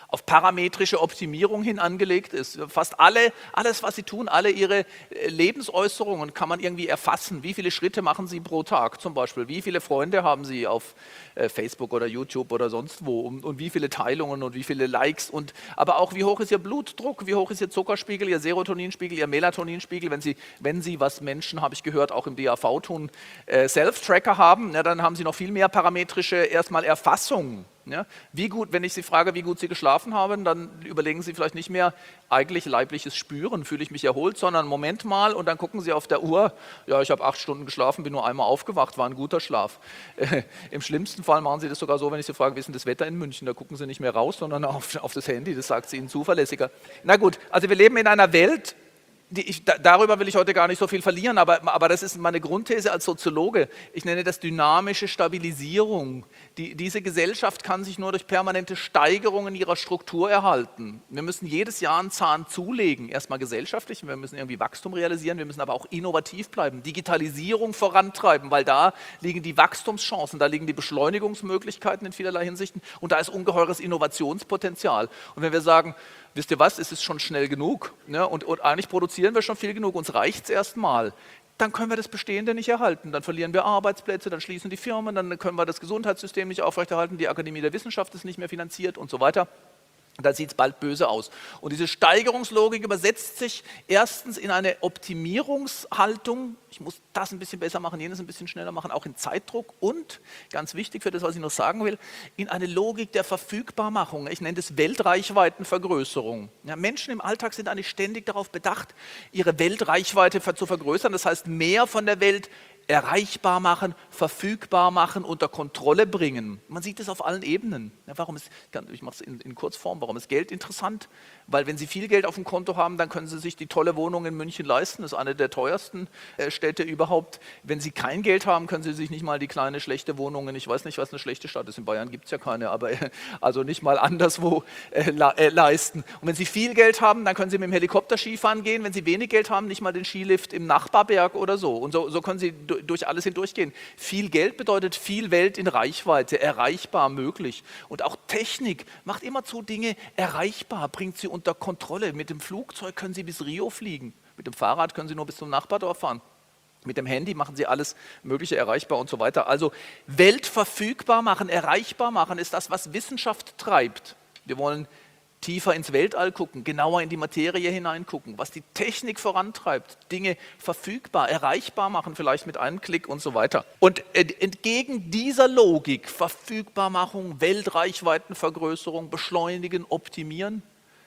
auf parametrische Optimierung hin angelegt ist. Fast alle, alles, was sie tun, alle ihre Lebensäußerungen kann man irgendwie erfassen. Wie viele Schritte machen sie pro Tag zum Beispiel? Wie viele Freunde haben sie auf äh, Facebook oder YouTube oder sonst wo? Und, und wie viele Teilungen und wie viele Likes? Und, aber auch, wie hoch ist ihr Blutdruck? Wie hoch ist ihr Zuckerspiegel, ihr Serotoninspiegel, ihr Melatoninspiegel? Wenn sie, wenn sie, was Menschen, habe ich gehört, auch im D A V tun, äh, Self-Tracker haben, ja, dann haben sie noch viel mehr parametrische erstmal Erfassungen. Ja, wie gut, wenn ich Sie frage, wie gut Sie geschlafen haben, dann überlegen Sie vielleicht nicht mehr eigentlich leibliches Spüren, fühle ich mich erholt, sondern Moment mal und dann gucken Sie auf der Uhr, ja, ich habe acht Stunden geschlafen, bin nur einmal aufgewacht, war ein guter Schlaf. Äh, Im schlimmsten Fall machen Sie das sogar so, wenn ich Sie frage, wie ist denn das Wetter in München, da gucken Sie nicht mehr raus, sondern auf, auf das Handy, das sagt Sie Ihnen zuverlässiger. Na gut, also wir leben in einer Welt, Die ich, da, darüber will ich heute gar nicht so viel verlieren, aber, aber das ist meine Grundthese als Soziologe. Ich nenne das dynamische Stabilisierung. Die, diese Gesellschaft kann sich nur durch permanente Steigerungen ihrer Struktur erhalten. Wir müssen jedes Jahr einen Zahn zulegen, erstmal gesellschaftlich, wir müssen irgendwie Wachstum realisieren, wir müssen aber auch innovativ bleiben, Digitalisierung vorantreiben, weil da liegen die Wachstumschancen, da liegen die Beschleunigungsmöglichkeiten in vielerlei Hinsichten und da ist ungeheures Innovationspotenzial. Und wenn wir sagen, wisst ihr was, es ist schon schnell genug, ne? und, und eigentlich produzieren wir schon viel genug, uns reicht es erstmal, dann können wir das Bestehende nicht erhalten. Dann verlieren wir Arbeitsplätze, dann schließen die Firmen, dann können wir das Gesundheitssystem nicht aufrechterhalten, die Akademie der Wissenschaft ist nicht mehr finanziert und so weiter. Da sieht es bald böse aus. Und diese Steigerungslogik übersetzt sich erstens in eine Optimierungshaltung. Ich muss das ein bisschen besser machen, jenes ein bisschen schneller machen, auch in Zeitdruck. Und, ganz wichtig für das, was ich noch sagen will, in eine Logik der Verfügbarmachung. Ich nenne das Weltreichweitenvergrößerung. Ja, Menschen im Alltag sind eigentlich ständig darauf bedacht, ihre Weltreichweite zu vergrößern. Das heißt, mehr von der Welt erreichbar machen, verfügbar machen, unter Kontrolle bringen. Man sieht es auf allen Ebenen. Ja, warum ist, ich mache es in, in Kurzform, warum ist Geld interessant? Weil wenn Sie viel Geld auf dem Konto haben, dann können Sie sich die tolle Wohnung in München leisten. Das ist eine der teuersten äh, Städte überhaupt. Wenn Sie kein Geld haben, können Sie sich nicht mal die kleine, schlechte Wohnung, ich weiß nicht, was eine schlechte Stadt ist, in Bayern gibt es ja keine, aber äh, also nicht mal anderswo äh, äh, leisten. Und wenn Sie viel Geld haben, dann können Sie mit dem Helikopter Skifahren gehen. Wenn Sie wenig Geld haben, nicht mal den Skilift im Nachbarberg oder so. Und so, so können Sie durch alles hindurchgehen. Viel Geld bedeutet viel Welt in Reichweite, erreichbar, möglich. Und auch Technik macht immerzu Dinge erreichbar, bringt sie unter Kontrolle. Mit dem Flugzeug können Sie bis Rio fliegen, mit dem Fahrrad können Sie nur bis zum Nachbardorf fahren. Mit dem Handy machen Sie alles Mögliche erreichbar und so weiter. Also Welt verfügbar machen, erreichbar machen, ist das, was Wissenschaft treibt. Wir wollen tiefer ins Weltall gucken, genauer in die Materie hineingucken, was die Technik vorantreibt, Dinge verfügbar, erreichbar machen, vielleicht mit einem Klick und so weiter. Und entgegen dieser Logik, Verfügbarmachung, Weltreichweitenvergrößerung, beschleunigen, optimieren,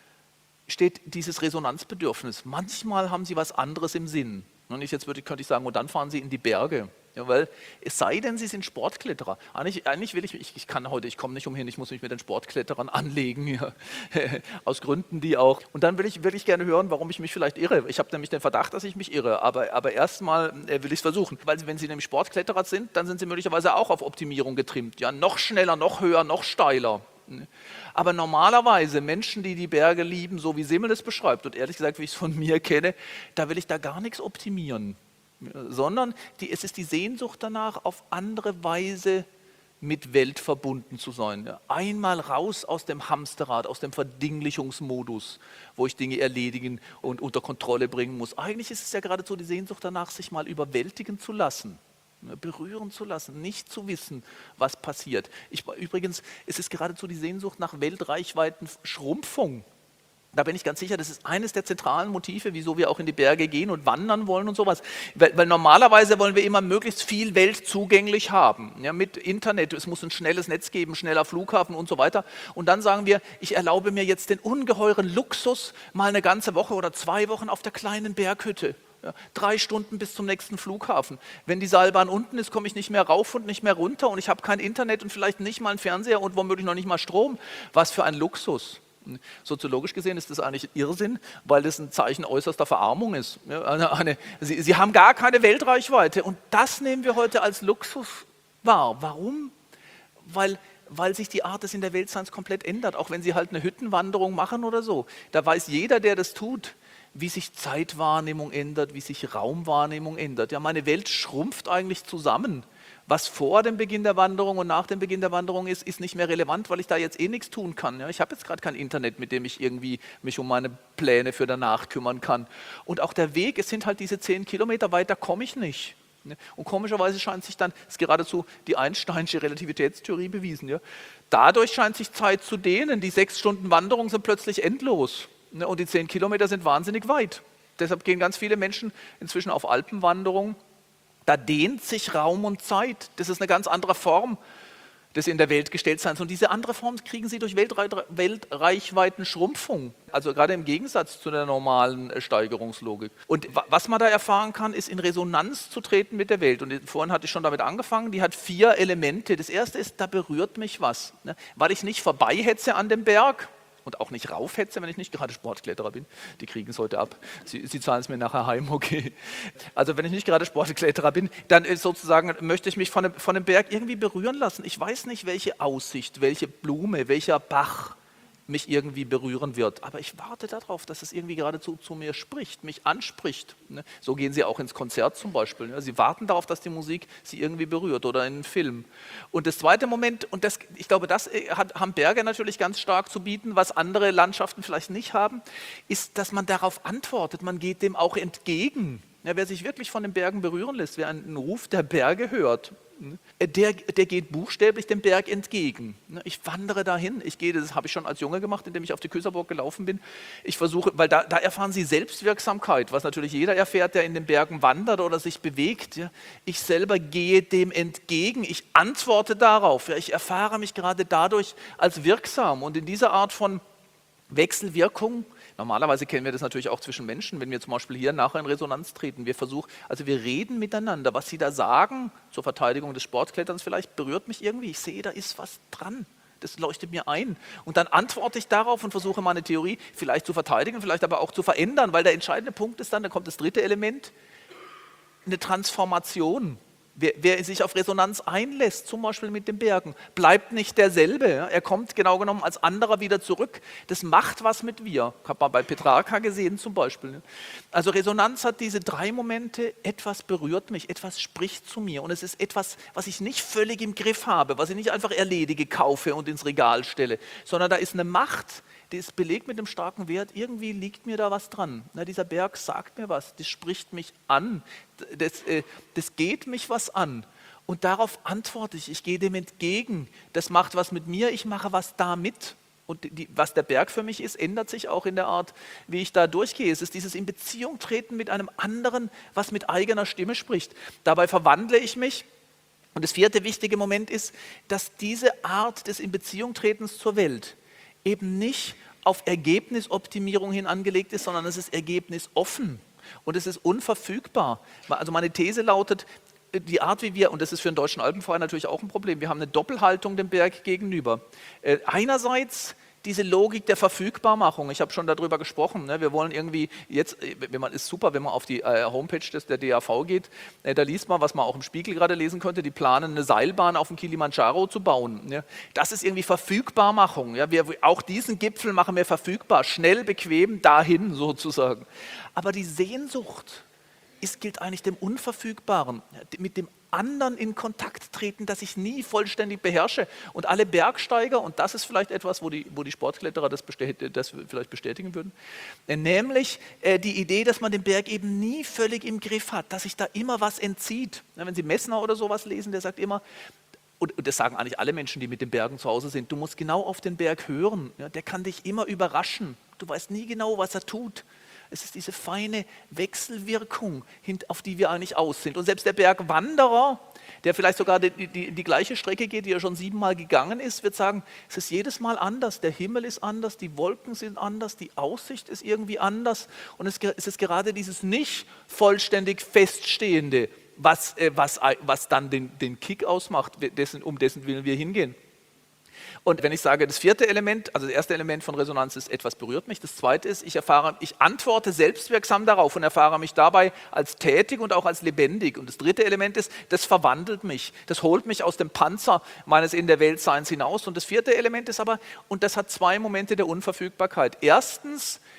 steht dieses Resonanzbedürfnis. Manchmal haben Sie was anderes im Sinn. Und ich, jetzt würde, könnte ich sagen, und dann fahren Sie in die Berge. Ja, weil es sei denn, Sie sind Sportkletterer. Eigentlich, eigentlich will ich, ich, ich kann heute, ich komme nicht umhin, ich muss mich mit den Sportkletterern anlegen, ja. Aus Gründen, die auch. Und dann will ich, will ich gerne hören, warum ich mich vielleicht irre. Ich habe nämlich den Verdacht, dass ich mich irre, aber, aber erstmal will ich es versuchen. Weil wenn Sie nämlich Sportkletterer sind, dann sind Sie möglicherweise auch auf Optimierung getrimmt. Ja, noch schneller, noch höher, noch steiler. Aber normalerweise Menschen, die die Berge lieben, so wie Simmel es beschreibt, und ehrlich gesagt, wie ich es von mir kenne, da will ich da gar nichts optimieren, sondern die, es ist die Sehnsucht danach, auf andere Weise mit Welt verbunden zu sein. Einmal raus aus dem Hamsterrad, aus dem Verdinglichungsmodus, wo ich Dinge erledigen und unter Kontrolle bringen muss. Eigentlich ist es ja geradezu die Sehnsucht danach, sich mal überwältigen zu lassen. Berühren zu lassen, nicht zu wissen, was passiert. Ich, übrigens, es ist geradezu die Sehnsucht nach weltreichweiten Schrumpfung. Da bin ich ganz sicher, das ist eines der zentralen Motive, wieso wir auch in die Berge gehen und wandern wollen und sowas. Weil, weil normalerweise wollen wir immer möglichst viel Welt zugänglich haben. Ja, mit Internet, es muss ein schnelles Netz geben, schneller Flughafen und so weiter. Und dann sagen wir, ich erlaube mir jetzt den ungeheuren Luxus, mal eine ganze Woche oder zwei Wochen auf der kleinen Berghütte. Ja, drei Stunden bis zum nächsten Flughafen. Wenn die Seilbahn unten ist, komme ich nicht mehr rauf und nicht mehr runter und ich habe kein Internet und vielleicht nicht mal einen Fernseher und womöglich noch nicht mal Strom. Was für ein Luxus. Soziologisch gesehen ist das eigentlich Irrsinn, weil das ein Zeichen äußerster Verarmung ist. Ja, eine, eine, sie, sie haben gar keine Weltreichweite und das nehmen wir heute als Luxus wahr. Warum? Weil weil sich die Art des in der Weltseins komplett ändert, auch wenn Sie halt eine Hüttenwanderung machen oder so. Da weiß jeder, der das tut, wie sich Zeitwahrnehmung ändert, wie sich Raumwahrnehmung ändert. Ja, meine Welt schrumpft eigentlich zusammen, Was vor dem Beginn der Wanderung und nach dem Beginn der Wanderung ist, ist nicht mehr relevant, weil ich da jetzt eh nichts tun kann. Ja? Ich habe jetzt gerade kein Internet, mit dem ich irgendwie mich um meine Pläne für danach kümmern kann. Und auch der Weg, es sind halt diese zehn Kilometer, weiter komme ich nicht. Ne? Und komischerweise scheint sich dann, das ist geradezu die Einsteinsche Relativitätstheorie bewiesen, ja? Dadurch scheint sich Zeit zu dehnen. Die sechs Stunden Wanderung sind plötzlich endlos. Ne? Und die zehn Kilometer sind wahnsinnig weit. Deshalb gehen ganz viele Menschen inzwischen auf Alpenwanderung. Da dehnt sich Raum und Zeit. Das ist eine ganz andere Form des in der Welt Gestelltseins. Und diese andere Form kriegen Sie durch Weltre- Weltreichweiten-Schrumpfung. Also gerade im Gegensatz zu der normalen äh, Steigerungslogik. Und wa- was man da erfahren kann, ist in Resonanz zu treten mit der Welt. Und vorhin hatte ich schon damit angefangen, die hat vier Elemente. Das erste ist, da berührt mich was. Ne? Weil ich nicht vorbeihetze an dem Berg, und auch nicht raufhetze, wenn ich nicht gerade Sportkletterer bin. Die kriegen es heute ab. Sie, Sie zahlen es mir nachher heim, okay. Also wenn ich nicht gerade Sportkletterer bin, dann ist sozusagen möchte ich mich von dem, von dem Berg irgendwie berühren lassen. Ich weiß nicht, welche Aussicht, welche Blume, welcher Bach mich irgendwie berühren wird. Aber ich warte darauf, dass es irgendwie geradezu zu mir spricht, mich anspricht. Ne? So gehen Sie auch ins Konzert zum Beispiel. Ne? Sie warten darauf, dass die Musik Sie irgendwie berührt oder in einen Film. Und das zweite Moment, und das, ich glaube, das hat, haben Berge natürlich ganz stark zu bieten, was andere Landschaften vielleicht nicht haben, ist, dass man darauf antwortet. Man geht dem auch entgegen. Ja, wer sich wirklich von den Bergen berühren lässt, wer einen Ruf der Berge hört, der, der geht buchstäblich dem Berg entgegen. Ich wandere dahin. Ich gehe, das habe ich schon als Junge gemacht, indem ich auf die Küsserburg gelaufen bin. Ich versuche, weil da, da erfahren Sie Selbstwirksamkeit, was natürlich jeder erfährt, der in den Bergen wandert oder sich bewegt. Ich selber gehe dem entgegen. Ich antworte darauf. Ich erfahre mich gerade dadurch als wirksam. Und in dieser Art von Wechselwirkung, normalerweise kennen wir das natürlich auch zwischen Menschen, wenn wir zum Beispiel hier nachher in Resonanz treten. Wir versuchen, also wir reden miteinander. Was Sie da sagen, zur Verteidigung des Sportkletterns vielleicht, berührt mich irgendwie. Ich sehe, da ist was dran. Das leuchtet mir ein. Und dann antworte ich darauf und versuche meine Theorie vielleicht zu verteidigen, vielleicht aber auch zu verändern, weil der entscheidende Punkt ist dann, da kommt das dritte Element, eine Transformation. Wer, wer sich auf Resonanz einlässt, zum Beispiel mit den Bergen, bleibt nicht derselbe. Ja? Er kommt genau genommen als anderer wieder zurück. Das macht was mit mir. Hat man bei Petrarca gesehen zum Beispiel. Ne? Also Resonanz hat diese drei Momente, etwas berührt mich, etwas spricht zu mir. Und es ist etwas, was ich nicht völlig im Griff habe, was ich nicht einfach erledige, kaufe und ins Regal stelle, sondern da ist eine Macht, die ist belegt mit einem starken Wert, irgendwie liegt mir da was dran. Na, dieser Berg sagt mir was, das spricht mich an, das, äh, das geht mich was an. Und darauf antworte ich, ich gehe dem entgegen, das macht was mit mir, ich mache was damit. Und die, was der Berg für mich ist, ändert sich auch in der Art, wie ich da durchgehe. Es ist dieses in Beziehung treten mit einem anderen, was mit eigener Stimme spricht. Dabei verwandle ich mich. Und das vierte wichtige Moment ist, dass diese Art des in Beziehung tretens zur Welt eben nicht auf Ergebnisoptimierung hin angelegt ist, sondern es ist ergebnisoffen und es ist unverfügbar. Also meine These lautet, die Art, wie wir, und das ist für den Deutschen Alpenverein natürlich auch ein Problem, wir haben eine Doppelhaltung dem Berg gegenüber. Äh, einerseits diese Logik der Verfügbarmachung, ich habe schon darüber gesprochen, ne? Wir wollen irgendwie, jetzt, wenn man ist super, wenn man auf die äh, Homepage des, der D A V geht, äh, da liest man, was man auch im Spiegel gerade lesen könnte, die planen eine Seilbahn auf dem Kilimanjaro zu bauen. Ne? Das ist irgendwie Verfügbarmachung. Ja? Wir, auch diesen Gipfel machen wir verfügbar, schnell, bequem, dahin sozusagen. Aber die Sehnsucht ist, gilt eigentlich dem Unverfügbaren, mit dem anderen in Kontakt treten, das ich nie vollständig beherrsche. Und alle Bergsteiger, und das ist vielleicht etwas, wo die, wo die Sportkletterer das, bestät- das vielleicht bestätigen würden, äh, nämlich äh, die Idee, dass man den Berg eben nie völlig im Griff hat, dass sich da immer was entzieht. Ja, wenn Sie Messner oder sowas lesen, der sagt immer, und, und das sagen eigentlich alle Menschen, die mit den Bergen zu Hause sind, du musst genau auf den Berg hören, ja, der kann dich immer überraschen, du weißt nie genau, was er tut. Es ist diese feine Wechselwirkung, auf die wir eigentlich aus sind. Und selbst der Bergwanderer, der vielleicht sogar die, die, die gleiche Strecke geht, die er schon siebenmal gegangen ist, wird sagen, es ist jedes Mal anders. Der Himmel ist anders, die Wolken sind anders, die Aussicht ist irgendwie anders. Und es, es ist gerade dieses nicht vollständig Feststehende, was, äh, was, was dann den, den Kick ausmacht, dessen, um dessen Willen wir hingehen. Und wenn ich sage, das vierte Element, also das erste Element von Resonanz ist, etwas berührt mich. Das zweite ist, ich erfahre, ich antworte selbstwirksam darauf und erfahre mich dabei als tätig und auch als lebendig. Und das dritte Element ist, das verwandelt mich. Das holt mich aus dem Panzer meines In der Welt-Seins hinaus. Und das vierte Element ist aber, und das hat zwei Momente der Unverfügbarkeit. Erstens,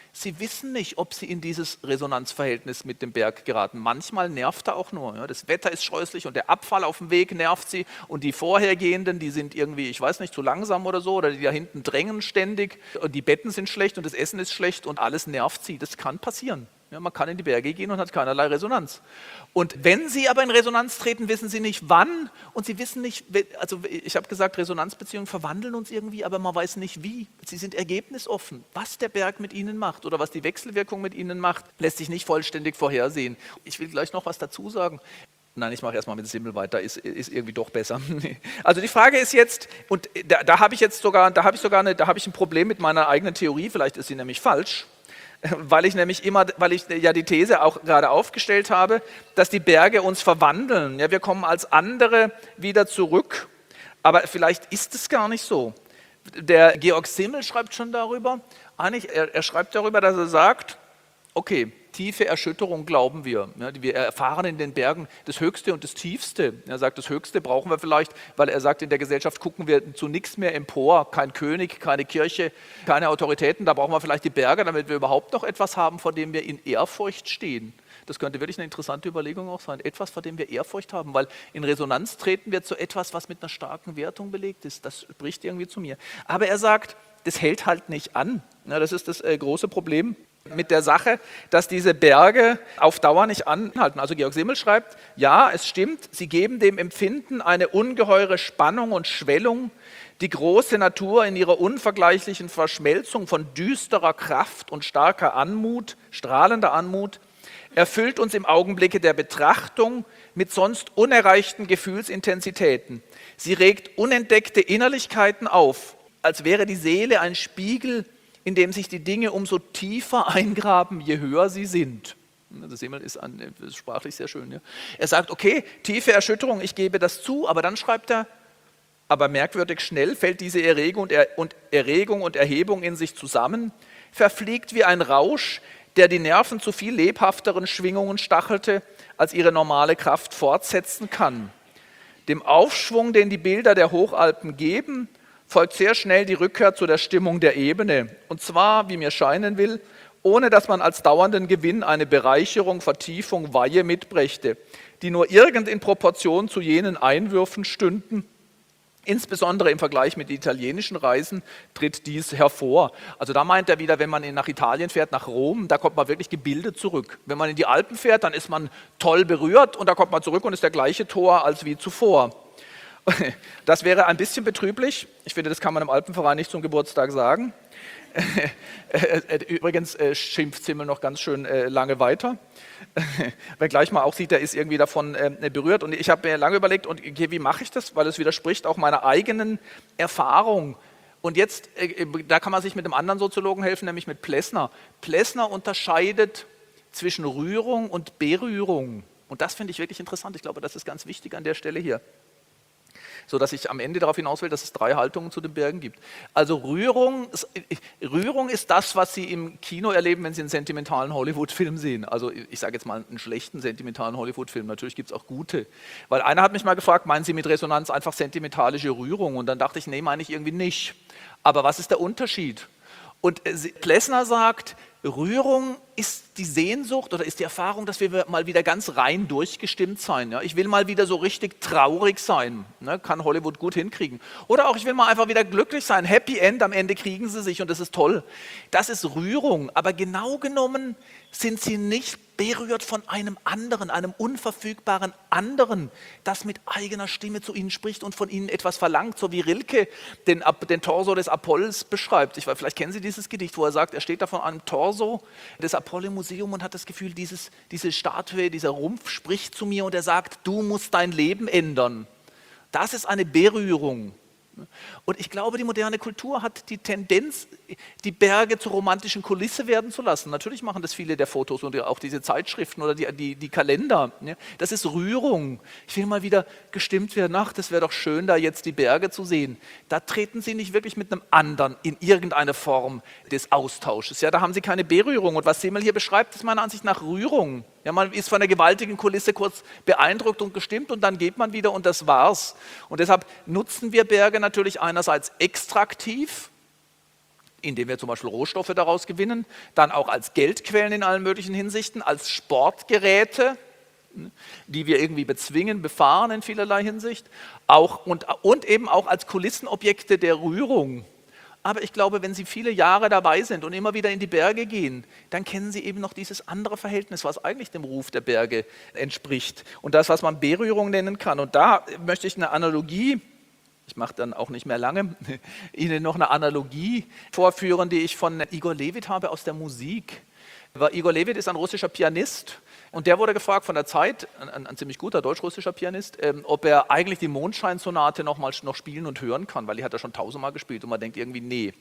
Sie wissen nicht, ob sie in dieses Resonanzverhältnis mit dem Berg geraten. Manchmal nervt er auch nur. Ja. Das Wetter ist scheußlich und der Abfall auf dem Weg nervt sie und die vorhergehenden, die sind irgendwie, ich weiß nicht, zu langsam oder so oder die da hinten drängen ständig und die Betten sind schlecht und das Essen ist schlecht und alles nervt sie. Das kann passieren. Ja, man kann in die Berge gehen und hat keinerlei Resonanz. Und wenn Sie aber in Resonanz treten, wissen Sie nicht wann und Sie wissen nicht, also ich habe gesagt, Resonanzbeziehungen verwandeln uns irgendwie, aber man weiß nicht wie. Sie sind ergebnisoffen. Was der Berg mit Ihnen macht oder was die Wechselwirkung mit Ihnen macht, lässt sich nicht vollständig vorhersehen. Ich will gleich noch was dazu sagen. Nein, ich mache erstmal mit Simmel weiter, ist, ist irgendwie doch besser. Also die Frage ist jetzt, und da, da habe ich jetzt sogar, da habe ich sogar eine, da habe ich ein Problem mit meiner eigenen Theorie, vielleicht ist sie nämlich falsch. Weil ich nämlich immer, weil ich ja die These auch gerade aufgestellt habe, dass die Berge uns verwandeln. Ja, wir kommen als andere wieder zurück, aber vielleicht ist es gar nicht so. Der Georg Simmel schreibt schon darüber, eigentlich, er, er schreibt darüber, dass er sagt, okay, tiefe Erschütterung glauben wir. Ja, wir erfahren in den Bergen das Höchste und das Tiefste. Er sagt, das Höchste brauchen wir vielleicht, weil er sagt, in der Gesellschaft gucken wir zu nichts mehr empor. Kein König, keine Kirche, keine Autoritäten. Da brauchen wir vielleicht die Berge, damit wir überhaupt noch etwas haben, vor dem wir in Ehrfurcht stehen. Das könnte wirklich eine interessante Überlegung auch sein. Etwas, vor dem wir Ehrfurcht haben, weil in Resonanz treten wir zu etwas, was mit einer starken Wertung belegt ist. Das spricht irgendwie zu mir. Aber er sagt, das hält halt nicht an. Ja, das ist das äh, große Problem mit der Sache, dass diese Berge auf Dauer nicht anhalten. Also Georg Simmel schreibt, ja, es stimmt, sie geben dem Empfinden eine ungeheure Spannung und Schwellung, die große Natur in ihrer unvergleichlichen Verschmelzung von düsterer Kraft und starker Anmut, strahlender Anmut, erfüllt uns im Augenblicke der Betrachtung mit sonst unerreichten Gefühlsintensitäten. Sie regt unentdeckte Innerlichkeiten auf, als wäre die Seele ein Spiegel, in dem sich die Dinge umso tiefer eingraben, je höher sie sind. Das ist, an, das ist sprachlich sehr schön. Ja. Er sagt, okay, tiefe Erschütterung, ich gebe das zu, aber dann schreibt er, aber merkwürdig schnell fällt diese Erregung und, er, und Erregung und Erhebung in sich zusammen, verfliegt wie ein Rausch, der die Nerven zu viel lebhafteren Schwingungen stachelte, als ihre normale Kraft fortsetzen kann. Dem Aufschwung, den die Bilder der Hochalpen geben, folgt sehr schnell die Rückkehr zu der Stimmung der Ebene. Und zwar, wie mir scheinen will, ohne dass man als dauernden Gewinn eine Bereicherung, Vertiefung, Weihe mitbrächte, die nur irgend in Proportion zu jenen Einwürfen stünden. Insbesondere im Vergleich mit italienischen Reisen tritt dies hervor. Also da meint er wieder, wenn man nach Italien fährt, nach Rom, da kommt man wirklich gebildet zurück. Wenn man in die Alpen fährt, dann ist man toll berührt und da kommt man zurück und ist der gleiche Tor als wie zuvor. Das wäre ein bisschen betrüblich. Ich finde, das kann man im Alpenverein nicht zum Geburtstag sagen. Übrigens schimpft Simmel noch ganz schön lange weiter. Wenn gleich mal auch sieht, er ist irgendwie davon berührt. Und ich habe mir lange überlegt, und wie mache ich das? Weil es widerspricht auch meiner eigenen Erfahrung. Und jetzt, da kann man sich mit einem anderen Soziologen helfen, nämlich mit Plessner. Plessner unterscheidet zwischen Rührung und Berührung. Und das finde ich wirklich interessant. Ich glaube, das ist ganz wichtig an der Stelle hier. Sodass ich am Ende darauf hinaus will, dass es drei Haltungen zu den Bergen gibt. Also Rührung, Rührung ist das, was Sie im Kino erleben, wenn Sie einen sentimentalen Hollywood-Film sehen. Also ich sage jetzt mal einen schlechten sentimentalen Hollywood-Film. Natürlich gibt es auch gute. Weil einer hat mich mal gefragt, meinen Sie mit Resonanz einfach sentimentalische Rührung? Und dann dachte ich, nee, meine ich irgendwie nicht. Aber was ist der Unterschied? Und Plessner sagt, Rührung ist die Sehnsucht oder ist die Erfahrung, dass wir mal wieder ganz rein durchgestimmt sein. Ja? Ich will mal wieder so richtig traurig sein. Ne? Kann Hollywood gut hinkriegen. Oder auch, ich will mal einfach wieder glücklich sein. Happy End, am Ende kriegen sie sich und das ist toll. Das ist Rührung. Aber genau genommen sind sie nicht berührt von einem anderen, einem unverfügbaren anderen, das mit eigener Stimme zu ihnen spricht und von ihnen etwas verlangt, so wie Rilke den, den Torso des Apollos beschreibt. Ich weiß, vielleicht kennen Sie dieses Gedicht, wo er sagt, er steht da vor einem Torso des Apollo im Museum und hat das Gefühl, dieses, diese Statue, dieser Rumpf spricht zu mir und er sagt, du musst dein Leben ändern. Das ist eine Berührung. Und ich glaube, die moderne Kultur hat die Tendenz, die Berge zur romantischen Kulisse werden zu lassen. Natürlich machen das viele der Fotos und auch diese Zeitschriften oder die, die, die Kalender. Das ist Rührung. Ich will mal wieder gestimmt werden, ach, das wäre doch schön, da jetzt die Berge zu sehen. Da treten sie nicht wirklich mit einem anderen in irgendeine Form des Austausches. Ja, da haben sie keine Berührung. Und was Simmel hier beschreibt, ist meiner Ansicht nach Rührung. Ja, man ist von der gewaltigen Kulisse kurz beeindruckt und gestimmt und dann geht man wieder und das war's. Und deshalb nutzen wir Berge natürlich einerseits extraktiv, indem wir zum Beispiel Rohstoffe daraus gewinnen, dann auch als Geldquellen in allen möglichen Hinsichten, als Sportgeräte, die wir irgendwie bezwingen, befahren in vielerlei Hinsicht, auch, und, und eben auch als Kulissenobjekte der Rührung. Aber ich glaube, wenn Sie viele Jahre dabei sind und immer wieder in die Berge gehen, dann kennen Sie eben noch dieses andere Verhältnis, was eigentlich dem Ruf der Berge entspricht. Und das, was man Berührung nennen kann. Und da möchte ich eine Analogie, ich mache dann auch nicht mehr lange, Ihnen noch eine Analogie vorführen, die ich von Igor Levit habe aus der Musik. Igor Levit ist ein russischer Pianist. Und der wurde gefragt von der Zeit, ein, ein ziemlich guter deutsch-russischer Pianist, ähm, ob er eigentlich die Mondscheinsonate noch mal noch spielen und hören kann, weil die hat er schon tausendmal gespielt und man denkt irgendwie, nee,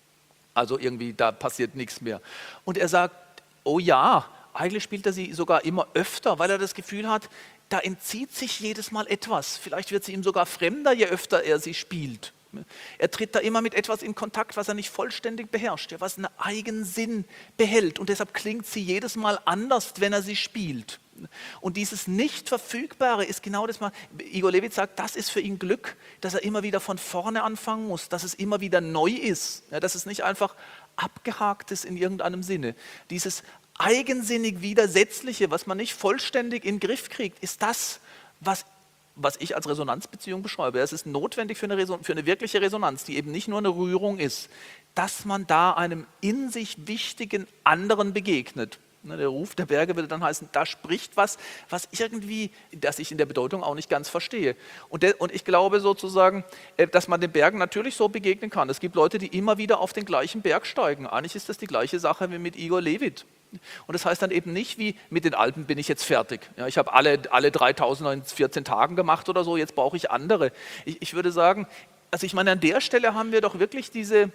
also irgendwie da passiert nichts mehr. Und er sagt, oh ja, eigentlich spielt er sie sogar immer öfter, weil er das Gefühl hat, da entzieht sich jedes Mal etwas. Vielleicht wird sie ihm sogar fremder, je öfter er sie spielt. Er tritt da immer mit etwas in Kontakt, was er nicht vollständig beherrscht, ja, was einen Eigensinn behält. Und deshalb klingt sie jedes Mal anders, wenn er sie spielt. Und dieses Nicht-Verfügbare ist genau das, was Igor Levit sagt, das ist für ihn Glück, dass er immer wieder von vorne anfangen muss, dass es immer wieder neu ist, ja, dass es nicht einfach abgehakt ist in irgendeinem Sinne. Dieses eigensinnig Widersetzliche, was man nicht vollständig in den Griff kriegt, ist das, was was ich als Resonanzbeziehung beschreibe. Es ist notwendig für eine, Reson- für eine wirkliche Resonanz, die eben nicht nur eine Rührung ist, dass man da einem in sich wichtigen anderen begegnet. Der Ruf der Berge würde dann heißen, da spricht was, was irgendwie, das ich in der Bedeutung auch nicht ganz verstehe. Und, de- und ich glaube sozusagen, dass man den Bergen natürlich so begegnen kann. Es gibt Leute, die immer wieder auf den gleichen Berg steigen. Eigentlich ist das die gleiche Sache wie mit Igor Levit. Und das heißt dann eben nicht, wie mit den Alpen bin ich jetzt fertig. Ja, ich habe alle, alle dreitausend in vierzehn Tagen gemacht oder so, jetzt brauche ich andere. Ich, ich würde sagen, also ich meine, an der Stelle haben wir doch wirklich diese,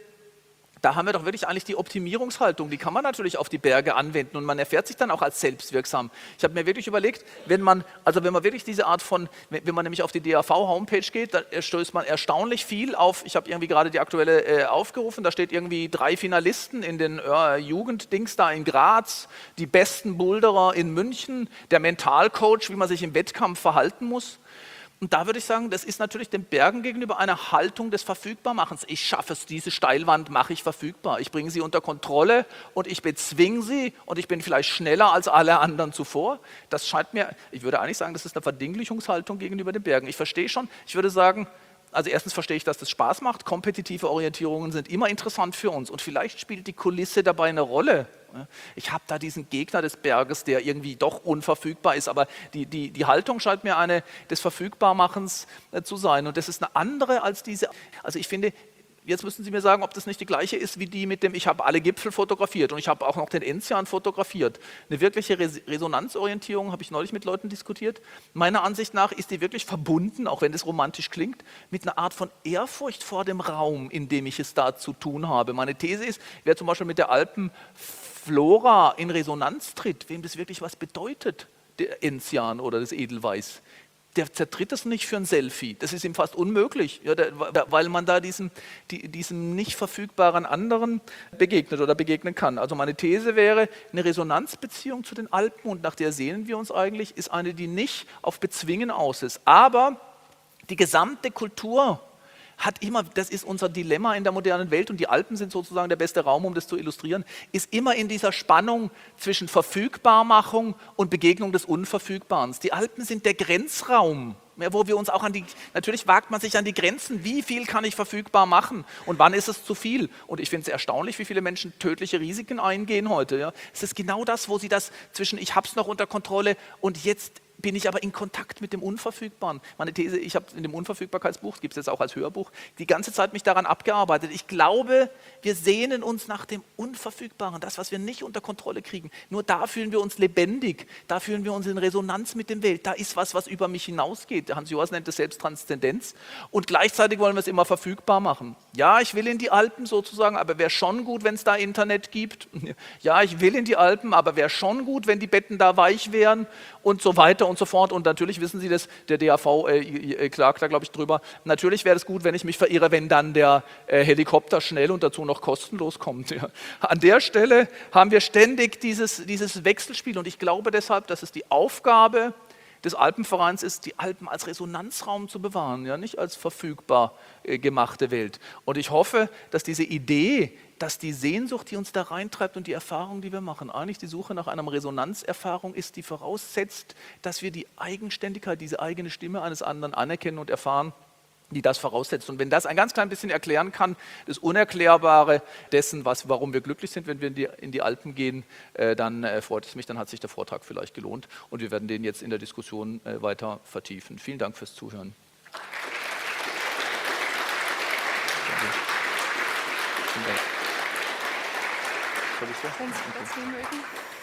da haben wir doch wirklich eigentlich die Optimierungshaltung, die kann man natürlich auf die Berge anwenden und man erfährt sich dann auch als selbstwirksam. Ich habe mir wirklich überlegt, wenn man, also wenn man wirklich diese Art von, wenn man nämlich auf die D A V-Homepage geht, dann stößt man erstaunlich viel auf, ich habe irgendwie gerade die aktuelle äh, aufgerufen, da steht irgendwie drei Finalisten in den äh, Jugenddings da in Graz, die besten Boulderer in München, der Mentalcoach, wie man sich im Wettkampf verhalten muss. Und da würde ich sagen, das ist natürlich den Bergen gegenüber eine Haltung des Verfügbarmachens. Ich schaffe es, diese Steilwand mache ich verfügbar. Ich bringe sie unter Kontrolle und ich bezwinge sie und ich bin vielleicht schneller als alle anderen zuvor. Das scheint mir, ich würde eigentlich sagen, das ist eine Verdinglichungshaltung gegenüber den Bergen. Ich verstehe schon, ich würde sagen, also erstens verstehe ich, dass das Spaß macht. Kompetitive Orientierungen sind immer interessant für uns und vielleicht spielt die Kulisse dabei eine Rolle. Ich habe da diesen Gegner des Berges, der irgendwie doch unverfügbar ist, aber die, die, die Haltung scheint mir eine des Verfügbarmachens äh, zu sein und das ist eine andere als diese, also ich finde, jetzt müssen Sie mir sagen, ob das nicht die gleiche ist wie die mit dem, ich habe alle Gipfel fotografiert und ich habe auch noch den Enzian fotografiert. Eine wirkliche Res- Resonanzorientierung, habe ich neulich mit Leuten diskutiert, meiner Ansicht nach ist die wirklich verbunden, auch wenn das romantisch klingt, mit einer Art von Ehrfurcht vor dem Raum, in dem ich es da zu tun habe. Meine These ist, wer zum Beispiel mit der Alpenflora in Resonanz tritt, wem das wirklich was bedeutet, der Enzian oder das Edelweiß, der zertritt das nicht für ein Selfie. Das ist ihm fast unmöglich, ja, der, weil man da diesem, die, diesem nicht verfügbaren anderen begegnet oder begegnen kann. Also meine These wäre, eine Resonanzbeziehung zu den Alpen, und nach der sehnen wir uns eigentlich, ist eine, die nicht auf Bezwingen aus ist. Aber die gesamte Kultur hat immer, das ist unser Dilemma in der modernen Welt, und die Alpen sind sozusagen der beste Raum, um das zu illustrieren, ist immer in dieser Spannung zwischen Verfügbarmachung und Begegnung des Unverfügbaren. Die Alpen sind der Grenzraum, wo wir uns auch an die, natürlich wagt man sich an die Grenzen, wie viel kann ich verfügbar machen und wann ist es zu viel. Und ich finde es erstaunlich, wie viele Menschen tödliche Risiken eingehen heute. Ja. Es ist genau das, wo sie das zwischen ich habe es noch unter Kontrolle und jetzt bin ich aber in Kontakt mit dem Unverfügbaren. Meine These, ich habe in dem Unverfügbarkeitsbuch, gibt es jetzt auch als Hörbuch, die ganze Zeit mich daran abgearbeitet. Ich glaube, wir sehnen uns nach dem Unverfügbaren, das, was wir nicht unter Kontrolle kriegen. Nur da fühlen wir uns lebendig, da fühlen wir uns in Resonanz mit dem Welt. Da ist was, was über mich hinausgeht. Hans Joas nennt es selbst Transzendenz. Und gleichzeitig wollen wir es immer verfügbar machen. Ja, ich will in die Alpen sozusagen, aber wäre schon gut, wenn es da Internet gibt. Ja, ich will in die Alpen, aber wäre schon gut, wenn die Betten da weich wären und so weiter und so fort. Und natürlich wissen Sie das, der D A V äh, klagt da, glaube ich, drüber. Natürlich wäre es gut, wenn ich mich verirre, wenn dann der äh, Helikopter schnell und dazu noch kostenlos kommt. Ja. An der Stelle haben wir ständig dieses, dieses Wechselspiel, und ich glaube deshalb, dass es die Aufgabe des Alpenvereins ist, die Alpen als Resonanzraum zu bewahren, ja, nicht als verfügbar äh, gemachte Welt. Und ich hoffe, dass diese Idee dass die Sehnsucht, die uns da reintreibt und die Erfahrung, die wir machen, eigentlich die Suche nach einer Resonanzerfahrung ist, die voraussetzt, dass wir die Eigenständigkeit, diese eigene Stimme eines anderen anerkennen und erfahren, die das voraussetzt. Und wenn das ein ganz klein bisschen erklären kann, das Unerklärbare dessen, was, warum wir glücklich sind, wenn wir in die, in die Alpen gehen, äh, dann äh, freut es mich, dann hat sich der Vortrag vielleicht gelohnt und wir werden den jetzt in der Diskussion äh, weiter vertiefen. Vielen Dank fürs Zuhören. Wenn Sie das nehmen mögen.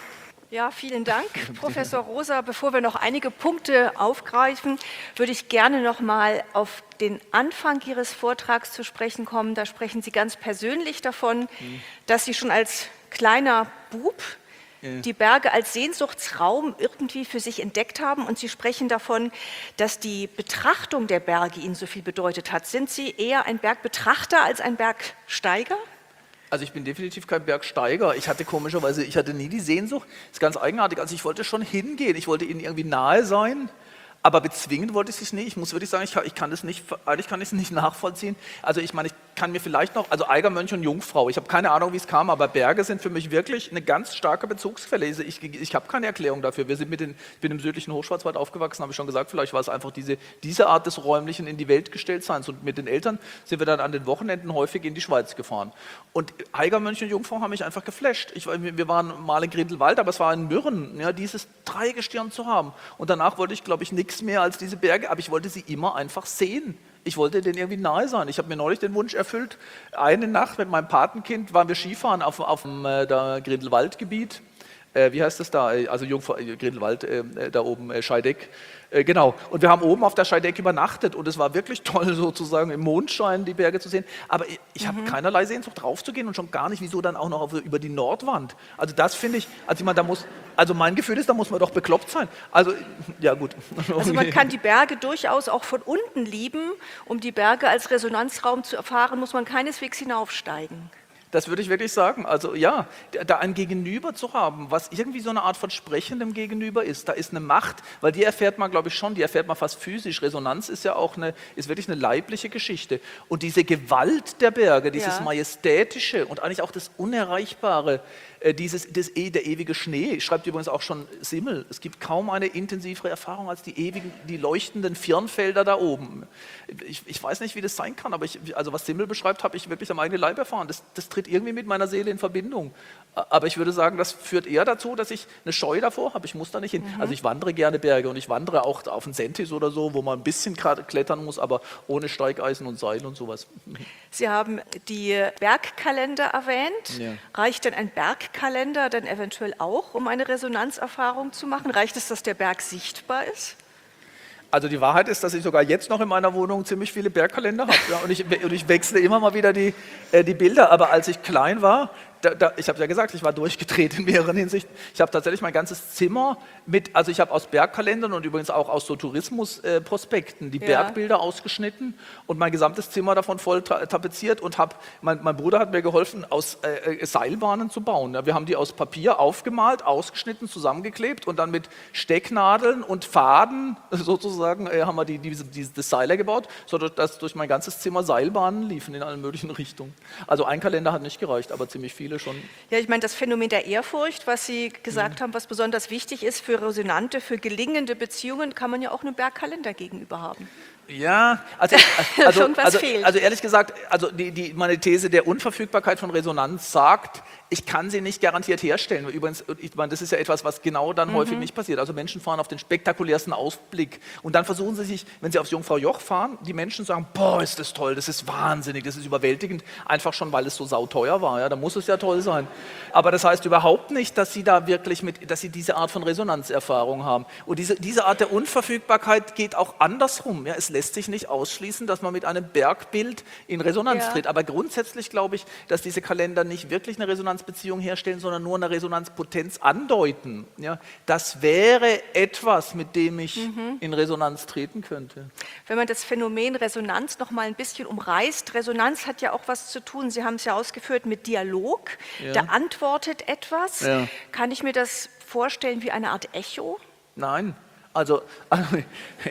Ja, vielen Dank, Professor Rosa. Bevor wir noch einige Punkte aufgreifen, würde ich gerne noch mal auf den Anfang Ihres Vortrags zu sprechen kommen. Da sprechen Sie ganz persönlich davon, mhm. dass Sie schon als kleiner Bub ja. die Berge als Sehnsuchtsraum irgendwie für sich entdeckt haben. Und Sie sprechen davon, dass die Betrachtung der Berge Ihnen so viel bedeutet hat. Sind Sie eher ein Bergbetrachter als ein Bergsteiger? Also ich bin definitiv kein Bergsteiger. Ich hatte komischerweise, ich hatte nie die Sehnsucht. Das ist ganz eigenartig. Also ich wollte schon hingehen. Ich wollte ihnen irgendwie nahe sein. Aber bezwingen wollte ich es nicht. Ich muss wirklich sagen, ich kann, ich kann das nicht, eigentlich kann ich es nicht nachvollziehen. Also ich meine, ich kann mir vielleicht noch, also Eigermönch und Jungfrau, ich habe keine Ahnung, wie es kam, aber Berge sind für mich wirklich eine ganz starke Bezugsquelle. Ich, ich, ich habe keine Erklärung dafür. Wir sind mit den, ich bin im südlichen Hochschwarzwald aufgewachsen, habe ich schon gesagt, vielleicht war es einfach diese, diese Art des räumlichen in die Welt gestellt Seins. Und mit den Eltern sind wir dann an den Wochenenden häufig in die Schweiz gefahren. Und Eigermönch und Jungfrau haben mich einfach geflasht. Ich, wir waren mal in Grindelwald, aber es war in Mürren, ja, dieses Dreigestirn zu haben. Und danach wollte ich, glaube ich, nichts mehr als diese Berge, aber ich wollte sie immer einfach sehen. Ich wollte denen irgendwie nahe sein. Ich habe mir neulich den Wunsch erfüllt, eine Nacht mit meinem Patenkind waren wir Skifahren auf, auf dem äh, Grindelwaldgebiet. Äh, wie heißt das da? Also Jungfrau, Grindelwald, äh, da oben, äh, Scheideck. Äh, genau. Und wir haben oben auf der Scheideck übernachtet und es war wirklich toll, sozusagen im Mondschein die Berge zu sehen. Aber ich, ich habe mhm. keinerlei Sehnsucht draufzugehen und schon gar nicht, wieso dann auch noch auf, über die Nordwand. Also das finde ich, also ich meine, da muss, also mein Gefühl ist, da muss man doch bekloppt sein. Also, ja gut. Also man kann die Berge durchaus auch von unten lieben. Um die Berge als Resonanzraum zu erfahren, muss man keineswegs hinaufsteigen. Das würde ich wirklich sagen. Also ja, da ein Gegenüber zu haben, was irgendwie so eine Art von sprechendem Gegenüber ist, da ist eine Macht, weil die erfährt man, glaube ich, schon, die erfährt man fast physisch. Resonanz ist ja auch eine, ist wirklich eine leibliche Geschichte. Und diese Gewalt der Berge, dieses ja. Majestätische und eigentlich auch das Unerreichbare, dieses, das, der ewige Schnee, schreibt übrigens auch schon Simmel, es gibt kaum eine intensivere Erfahrung als die ewigen, die leuchtenden Firnfelder da oben. Ich, ich weiß nicht, wie das sein kann, aber ich, also was Simmel beschreibt, habe ich wirklich am eigenen Leib erfahren. Das, das tritt irgendwie mit meiner Seele in Verbindung. Aber ich würde sagen, das führt eher dazu, dass ich eine Scheu davor habe. Ich muss da nicht hin. Mhm. Also ich wandere gerne Berge und ich wandere auch auf den Sentis oder so, wo man ein bisschen klettern muss, aber ohne Steigeisen und Seil und sowas. Sie haben die Bergkalender erwähnt. Ja. Reicht denn ein Bergkalender dann eventuell auch, um eine Resonanzerfahrung zu machen? Reicht es, dass der Berg sichtbar ist? Also die Wahrheit ist, dass ich sogar jetzt noch in meiner Wohnung ziemlich viele Bergkalender habe. Ja, und, ich, und ich wechsle immer mal wieder die, äh, die Bilder. Aber als ich klein war, da, da, ich habe ja gesagt, ich war durchgedreht in mehreren Hinsichten. Ich habe tatsächlich mein ganzes Zimmer mit, also ich habe aus Bergkalendern und übrigens auch aus so Tourismusprospekten äh, die ja. Bergbilder ausgeschnitten und mein gesamtes Zimmer davon voll tapeziert und habe, mein, mein Bruder hat mir geholfen, aus äh, Seilbahnen zu bauen. Ja, wir haben die aus Papier aufgemalt, ausgeschnitten, zusammengeklebt und dann mit Stecknadeln und Faden sozusagen äh, haben wir die, diese, diese, das Seiler gebaut, sodass durch mein ganzes Zimmer Seilbahnen liefen in allen möglichen Richtungen. Also ein Kalender hat nicht gereicht, aber ziemlich viele schon. Ja, ich meine, das Phänomen der Ehrfurcht, was Sie gesagt mhm. haben, was besonders wichtig ist für resonante, für gelingende Beziehungen, kann man ja auch einem Bergkalender gegenüber haben. Ja, also, also, also, also ehrlich gesagt, also die, die, meine These der Unverfügbarkeit von Resonanz sagt, ich kann sie nicht garantiert herstellen. Übrigens, ich meine, das ist ja etwas, was genau dann mhm. häufig nicht passiert. Also Menschen fahren auf den spektakulärsten Ausblick und dann versuchen sie sich, wenn sie aufs Jungfrau Joch fahren, die Menschen sagen, boah, ist das toll, das ist wahnsinnig, das ist überwältigend, einfach schon, weil es so sauteuer war. Ja, da muss es ja toll sein. Aber das heißt überhaupt nicht, dass sie da wirklich mit, dass sie diese Art von Resonanzerfahrung haben. Und diese, diese Art der Unverfügbarkeit geht auch andersrum. Ja, es lässt sich nicht ausschließen, dass man mit einem Bergbild in Resonanz ja. tritt. Aber grundsätzlich glaube ich, dass diese Kalender nicht wirklich eine Resonanzbeziehung herstellen, sondern nur eine Resonanzpotenz andeuten. Ja, das wäre etwas, mit dem ich mhm. in Resonanz treten könnte. Wenn man das Phänomen Resonanz noch mal ein bisschen umreißt, Resonanz hat ja auch was zu tun, Sie haben es ja ausgeführt, mit Dialog. Ja. Da antwortet etwas. Ja. Kann ich mir das vorstellen wie eine Art Echo? Nein, also...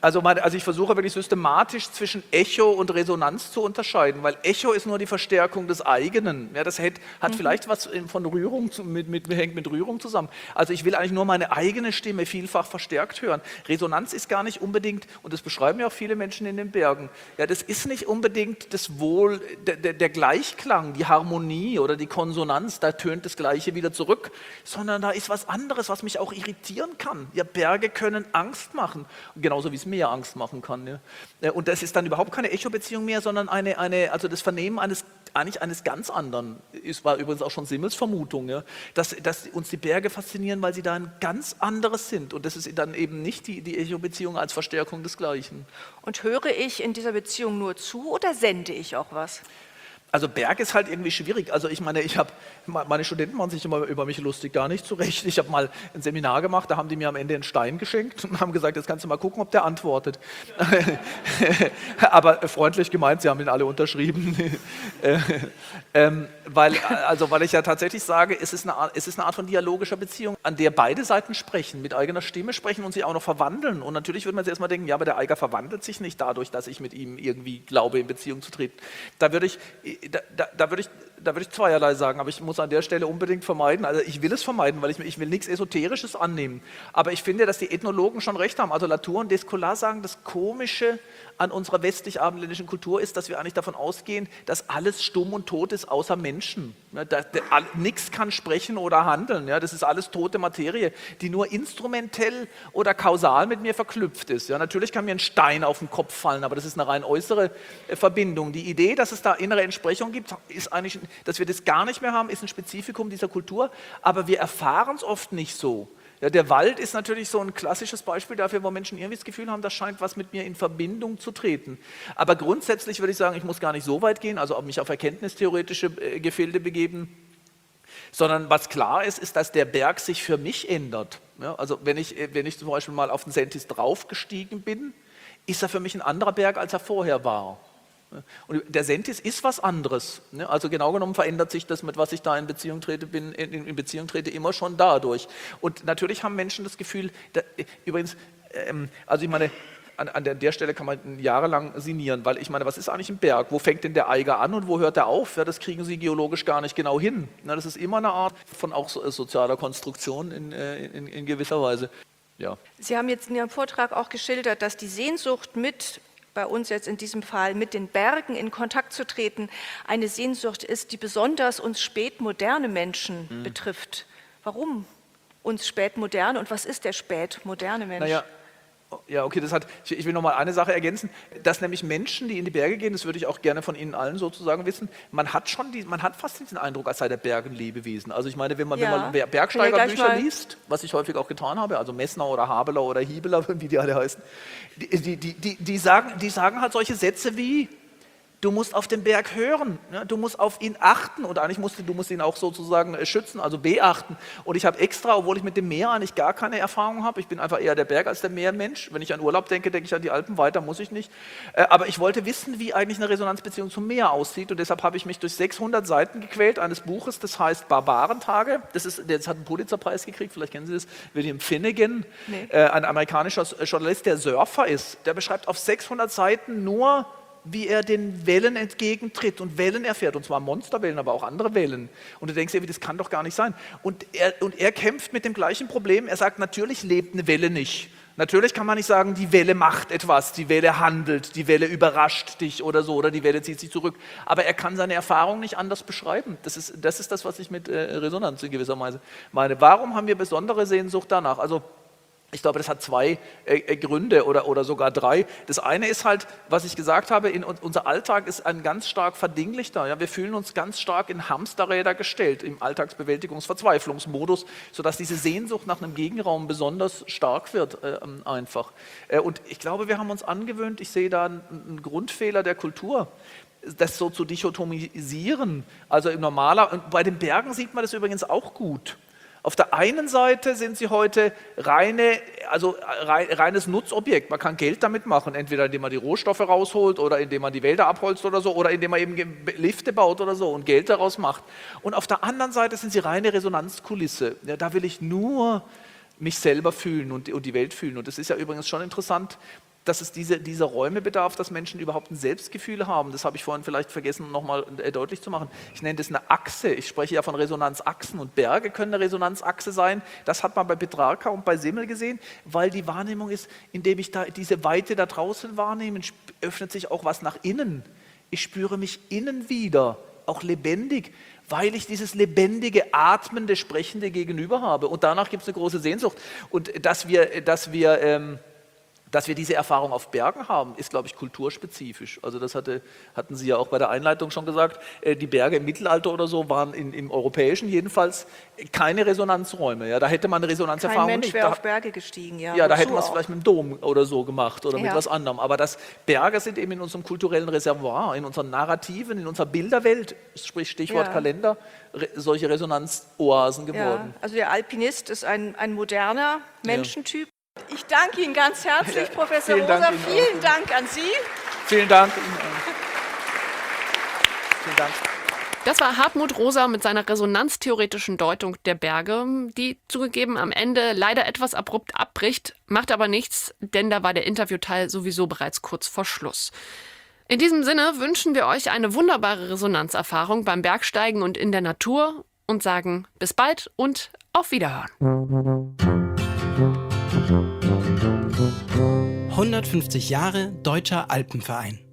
Also, meine, also ich versuche wirklich systematisch zwischen Echo und Resonanz zu unterscheiden, weil Echo ist nur die Verstärkung des eigenen. Ja, das hat, hat mhm. vielleicht was von Rührung, zu, mit, mit, hängt mit Rührung zusammen. Also ich will eigentlich nur meine eigene Stimme vielfach verstärkt hören. Resonanz ist gar nicht unbedingt, und das beschreiben ja auch viele Menschen in den Bergen, ja, das ist nicht unbedingt das Wohl, der, der, der Gleichklang, die Harmonie oder die Konsonanz, da tönt das Gleiche wieder zurück, sondern da ist was anderes, was mich auch irritieren kann. Ja, Berge können Angst machen, genauso wie es mir Angst machen kann. Ja. Und das ist dann überhaupt keine Echo-Beziehung mehr, sondern eine, eine, also das Vernehmen eines, eigentlich eines ganz anderen. Es war übrigens auch schon Simmels Vermutung, ja, dass, dass uns die Berge faszinieren, weil sie da ein ganz anderes sind. Und das ist dann eben nicht die, die Echo-Beziehung als Verstärkung des Gleichen. Und höre ich in dieser Beziehung nur zu oder sende ich auch was? Also Berg ist halt irgendwie schwierig. Also ich meine, ich habe, meine Studenten machen sich immer über mich lustig, gar nicht zu Recht. Ich habe mal ein Seminar gemacht, da haben die mir am Ende einen Stein geschenkt und haben gesagt, jetzt kannst du mal gucken, ob der antwortet. Aber freundlich gemeint, sie haben ihn alle unterschrieben. ähm, weil, also, weil ich ja tatsächlich sage, es ist, eine Art, es ist eine Art von dialogischer Beziehung, an der beide Seiten sprechen, mit eigener Stimme sprechen und sich auch noch verwandeln. Und natürlich würde man sich erstmal denken, ja, aber der Eiger verwandelt sich nicht dadurch, dass ich mit ihm irgendwie glaube, in Beziehung zu treten. Da würde ich... Da, da, da, würde ich, da würde ich zweierlei sagen, aber ich muss an der Stelle unbedingt vermeiden, also ich will es vermeiden, weil ich, ich will nichts Esoterisches annehmen, aber ich finde, dass die Ethnologen schon recht haben, also Latour und Descola sagen, das Komische an unserer westlich-abendländischen Kultur ist, dass wir eigentlich davon ausgehen, dass alles stumm und tot ist, außer Menschen. Ja, da, da, nichts kann sprechen oder handeln, ja, das ist alles tote Materie, die nur instrumentell oder kausal mit mir verknüpft ist. Ja, natürlich kann mir ein Stein auf den Kopf fallen, aber das ist eine rein äußere äh, Verbindung. Die Idee, dass es da innere Entsprechung gibt, ist eigentlich, dass wir das gar nicht mehr haben, ist ein Spezifikum dieser Kultur, aber wir erfahren es oft nicht so. Ja, der Wald ist natürlich so ein klassisches Beispiel dafür, wo Menschen irgendwie das Gefühl haben, das scheint was mit mir in Verbindung zu treten. Aber grundsätzlich würde ich sagen, ich muss gar nicht so weit gehen, also mich auf erkenntnistheoretische äh, Gefilde begeben, sondern was klar ist, ist, dass der Berg sich für mich ändert. Ja, also wenn ich, wenn ich zum Beispiel mal auf den Sentis draufgestiegen bin, ist er für mich ein anderer Berg, als er vorher war. Und der Sentis ist was anderes. Also genau genommen verändert sich das, mit was ich da in Beziehung trete, bin, in, in Beziehung trete, immer schon dadurch. Und natürlich haben Menschen das Gefühl, da, übrigens, ähm, also ich meine, an, an der, der Stelle kann man jahrelang sinnieren, weil ich meine, was ist eigentlich ein Berg? Wo fängt denn der Eiger an und wo hört er auf? Ja, das kriegen sie geologisch gar nicht genau hin. Na, das ist immer eine Art von auch so, sozialer Konstruktion in, in, in gewisser Weise. Ja. Sie haben jetzt in Ihrem Vortrag auch geschildert, dass die Sehnsucht mit bei uns jetzt in diesem Fall mit den Bergen in Kontakt zu treten, eine Sehnsucht ist, die besonders uns spätmoderne Menschen mhm. betrifft. Warum uns spätmoderne und was ist der spätmoderne Mensch? Naja, ja, okay, das hat, ich will noch mal eine Sache ergänzen, dass nämlich Menschen, die in die Berge gehen, das würde ich auch gerne von Ihnen allen sozusagen wissen, man hat schon, die, man hat fast den Eindruck, als sei der Berg ein Lebewesen. Also ich meine, wenn man, ja. wenn man Bergsteigerbücher liest, was ich häufig auch getan habe, also Messner oder Habeler oder Hiebeler, wie die alle heißen, die, die, die, die, die, sagen, die sagen halt solche Sätze wie, du musst auf den Berg hören, ne? Du musst auf ihn achten und eigentlich musst du, du musst ihn auch sozusagen schützen, also beachten. Und ich habe extra, obwohl ich mit dem Meer eigentlich gar keine Erfahrung habe, ich bin einfach eher der Berg als der Meermensch. Wenn ich an Urlaub denke, denke ich an die Alpen, weiter muss ich nicht. Aber ich wollte wissen, wie eigentlich eine Resonanzbeziehung zum Meer aussieht und deshalb habe ich mich durch sechshundert Seiten gequält eines Buches, das heißt Barbarentage. Das, ist, das hat einen Pulitzerpreis gekriegt, vielleicht kennen Sie das, William Finnegan, nee. ein amerikanischer Journalist, der Surfer ist. Der beschreibt auf sechshundert Seiten nur, wie er den Wellen entgegentritt und Wellen erfährt, und zwar Monsterwellen, aber auch andere Wellen. Und du denkst dir, das kann doch gar nicht sein. Und er, und er kämpft mit dem gleichen Problem. Er sagt, natürlich lebt eine Welle nicht. Natürlich kann man nicht sagen, die Welle macht etwas, die Welle handelt, die Welle überrascht dich oder so, oder die Welle zieht sich zurück. Aber er kann seine Erfahrung nicht anders beschreiben. Das ist das, ist das was ich mit äh, Resonanz in gewisser Weise meine. Warum haben wir besondere Sehnsucht danach? Also ich glaube, das hat zwei äh, Gründe oder, oder sogar drei. Das eine ist halt, was ich gesagt habe, in, unser Alltag ist ein ganz stark verdinglichter. Ja? Wir fühlen uns ganz stark in Hamsterräder gestellt, im Alltagsbewältigungsverzweiflungsmodus, sodass diese Sehnsucht nach einem Gegenraum besonders stark wird äh, einfach. Äh, und ich glaube, wir haben uns angewöhnt, ich sehe da einen, einen Grundfehler der Kultur, das so zu dichotomisieren. Also im normaler, und bei den Bergen sieht man das übrigens auch gut. Auf der einen Seite sind sie heute reine, also reines Nutzobjekt. Man kann Geld damit machen, entweder indem man die Rohstoffe rausholt oder indem man die Wälder abholzt oder so oder indem man eben Lifte baut oder so und Geld daraus macht. Und auf der anderen Seite sind sie reine Resonanzkulisse. Ja, da will ich nur mich selber fühlen und, und die Welt fühlen. Und das ist ja übrigens schon interessant. dass es diese, diese Räume bedarf, dass Menschen überhaupt ein Selbstgefühl haben. Das habe ich vorhin vielleicht vergessen, nochmal deutlich zu machen. Ich nenne das eine Achse. Ich spreche ja von Resonanzachsen und Berge können eine Resonanzachse sein. Das hat man bei Petrarca und bei Simmel gesehen, weil die Wahrnehmung ist, indem ich da diese Weite da draußen wahrnehme, öffnet sich auch was nach innen. Ich spüre mich innen wieder, auch lebendig, weil ich dieses lebendige, atmende, sprechende Gegenüber habe. Und danach gibt es eine große Sehnsucht. Und dass wir, dass wir ähm, Dass wir diese Erfahrung auf Bergen haben, ist, glaube ich, kulturspezifisch. Also das hatte, hatten Sie ja auch bei der Einleitung schon gesagt. Äh, die Berge im Mittelalter oder so waren in, im Europäischen jedenfalls keine Resonanzräume. Ja, da hätte man eine Resonanzerfahrung Kein Mensch nicht. wäre Da, auf Berge gestiegen. Ja, ja da Wozu hätte man es auch? vielleicht mit dem Dom oder so gemacht oder Ja. mit was anderem. Aber das Berge sind eben in unserem kulturellen Reservoir, in unseren Narrativen, in unserer Bilderwelt, sprich Stichwort Ja. Kalender, re, solche Resonanzoasen geworden. Ja, also der Alpinist ist ein, ein moderner Menschentyp. Ich danke Ihnen ganz herzlich, Ja, Professor vielen Dank Rosa. Ihnen auch. Vielen Dank an Sie. Vielen Dank Ihnen. Vielen Dank. Das war Hartmut Rosa mit seiner resonanztheoretischen Deutung der Berge, die zugegeben am Ende leider etwas abrupt abbricht, macht aber nichts, denn da war der Interviewteil sowieso bereits kurz vor Schluss. In diesem Sinne wünschen wir euch eine wunderbare Resonanzerfahrung beim Bergsteigen und in der Natur und sagen bis bald und auf Wiederhören. hundertfünfzig Jahre Deutscher Alpenverein.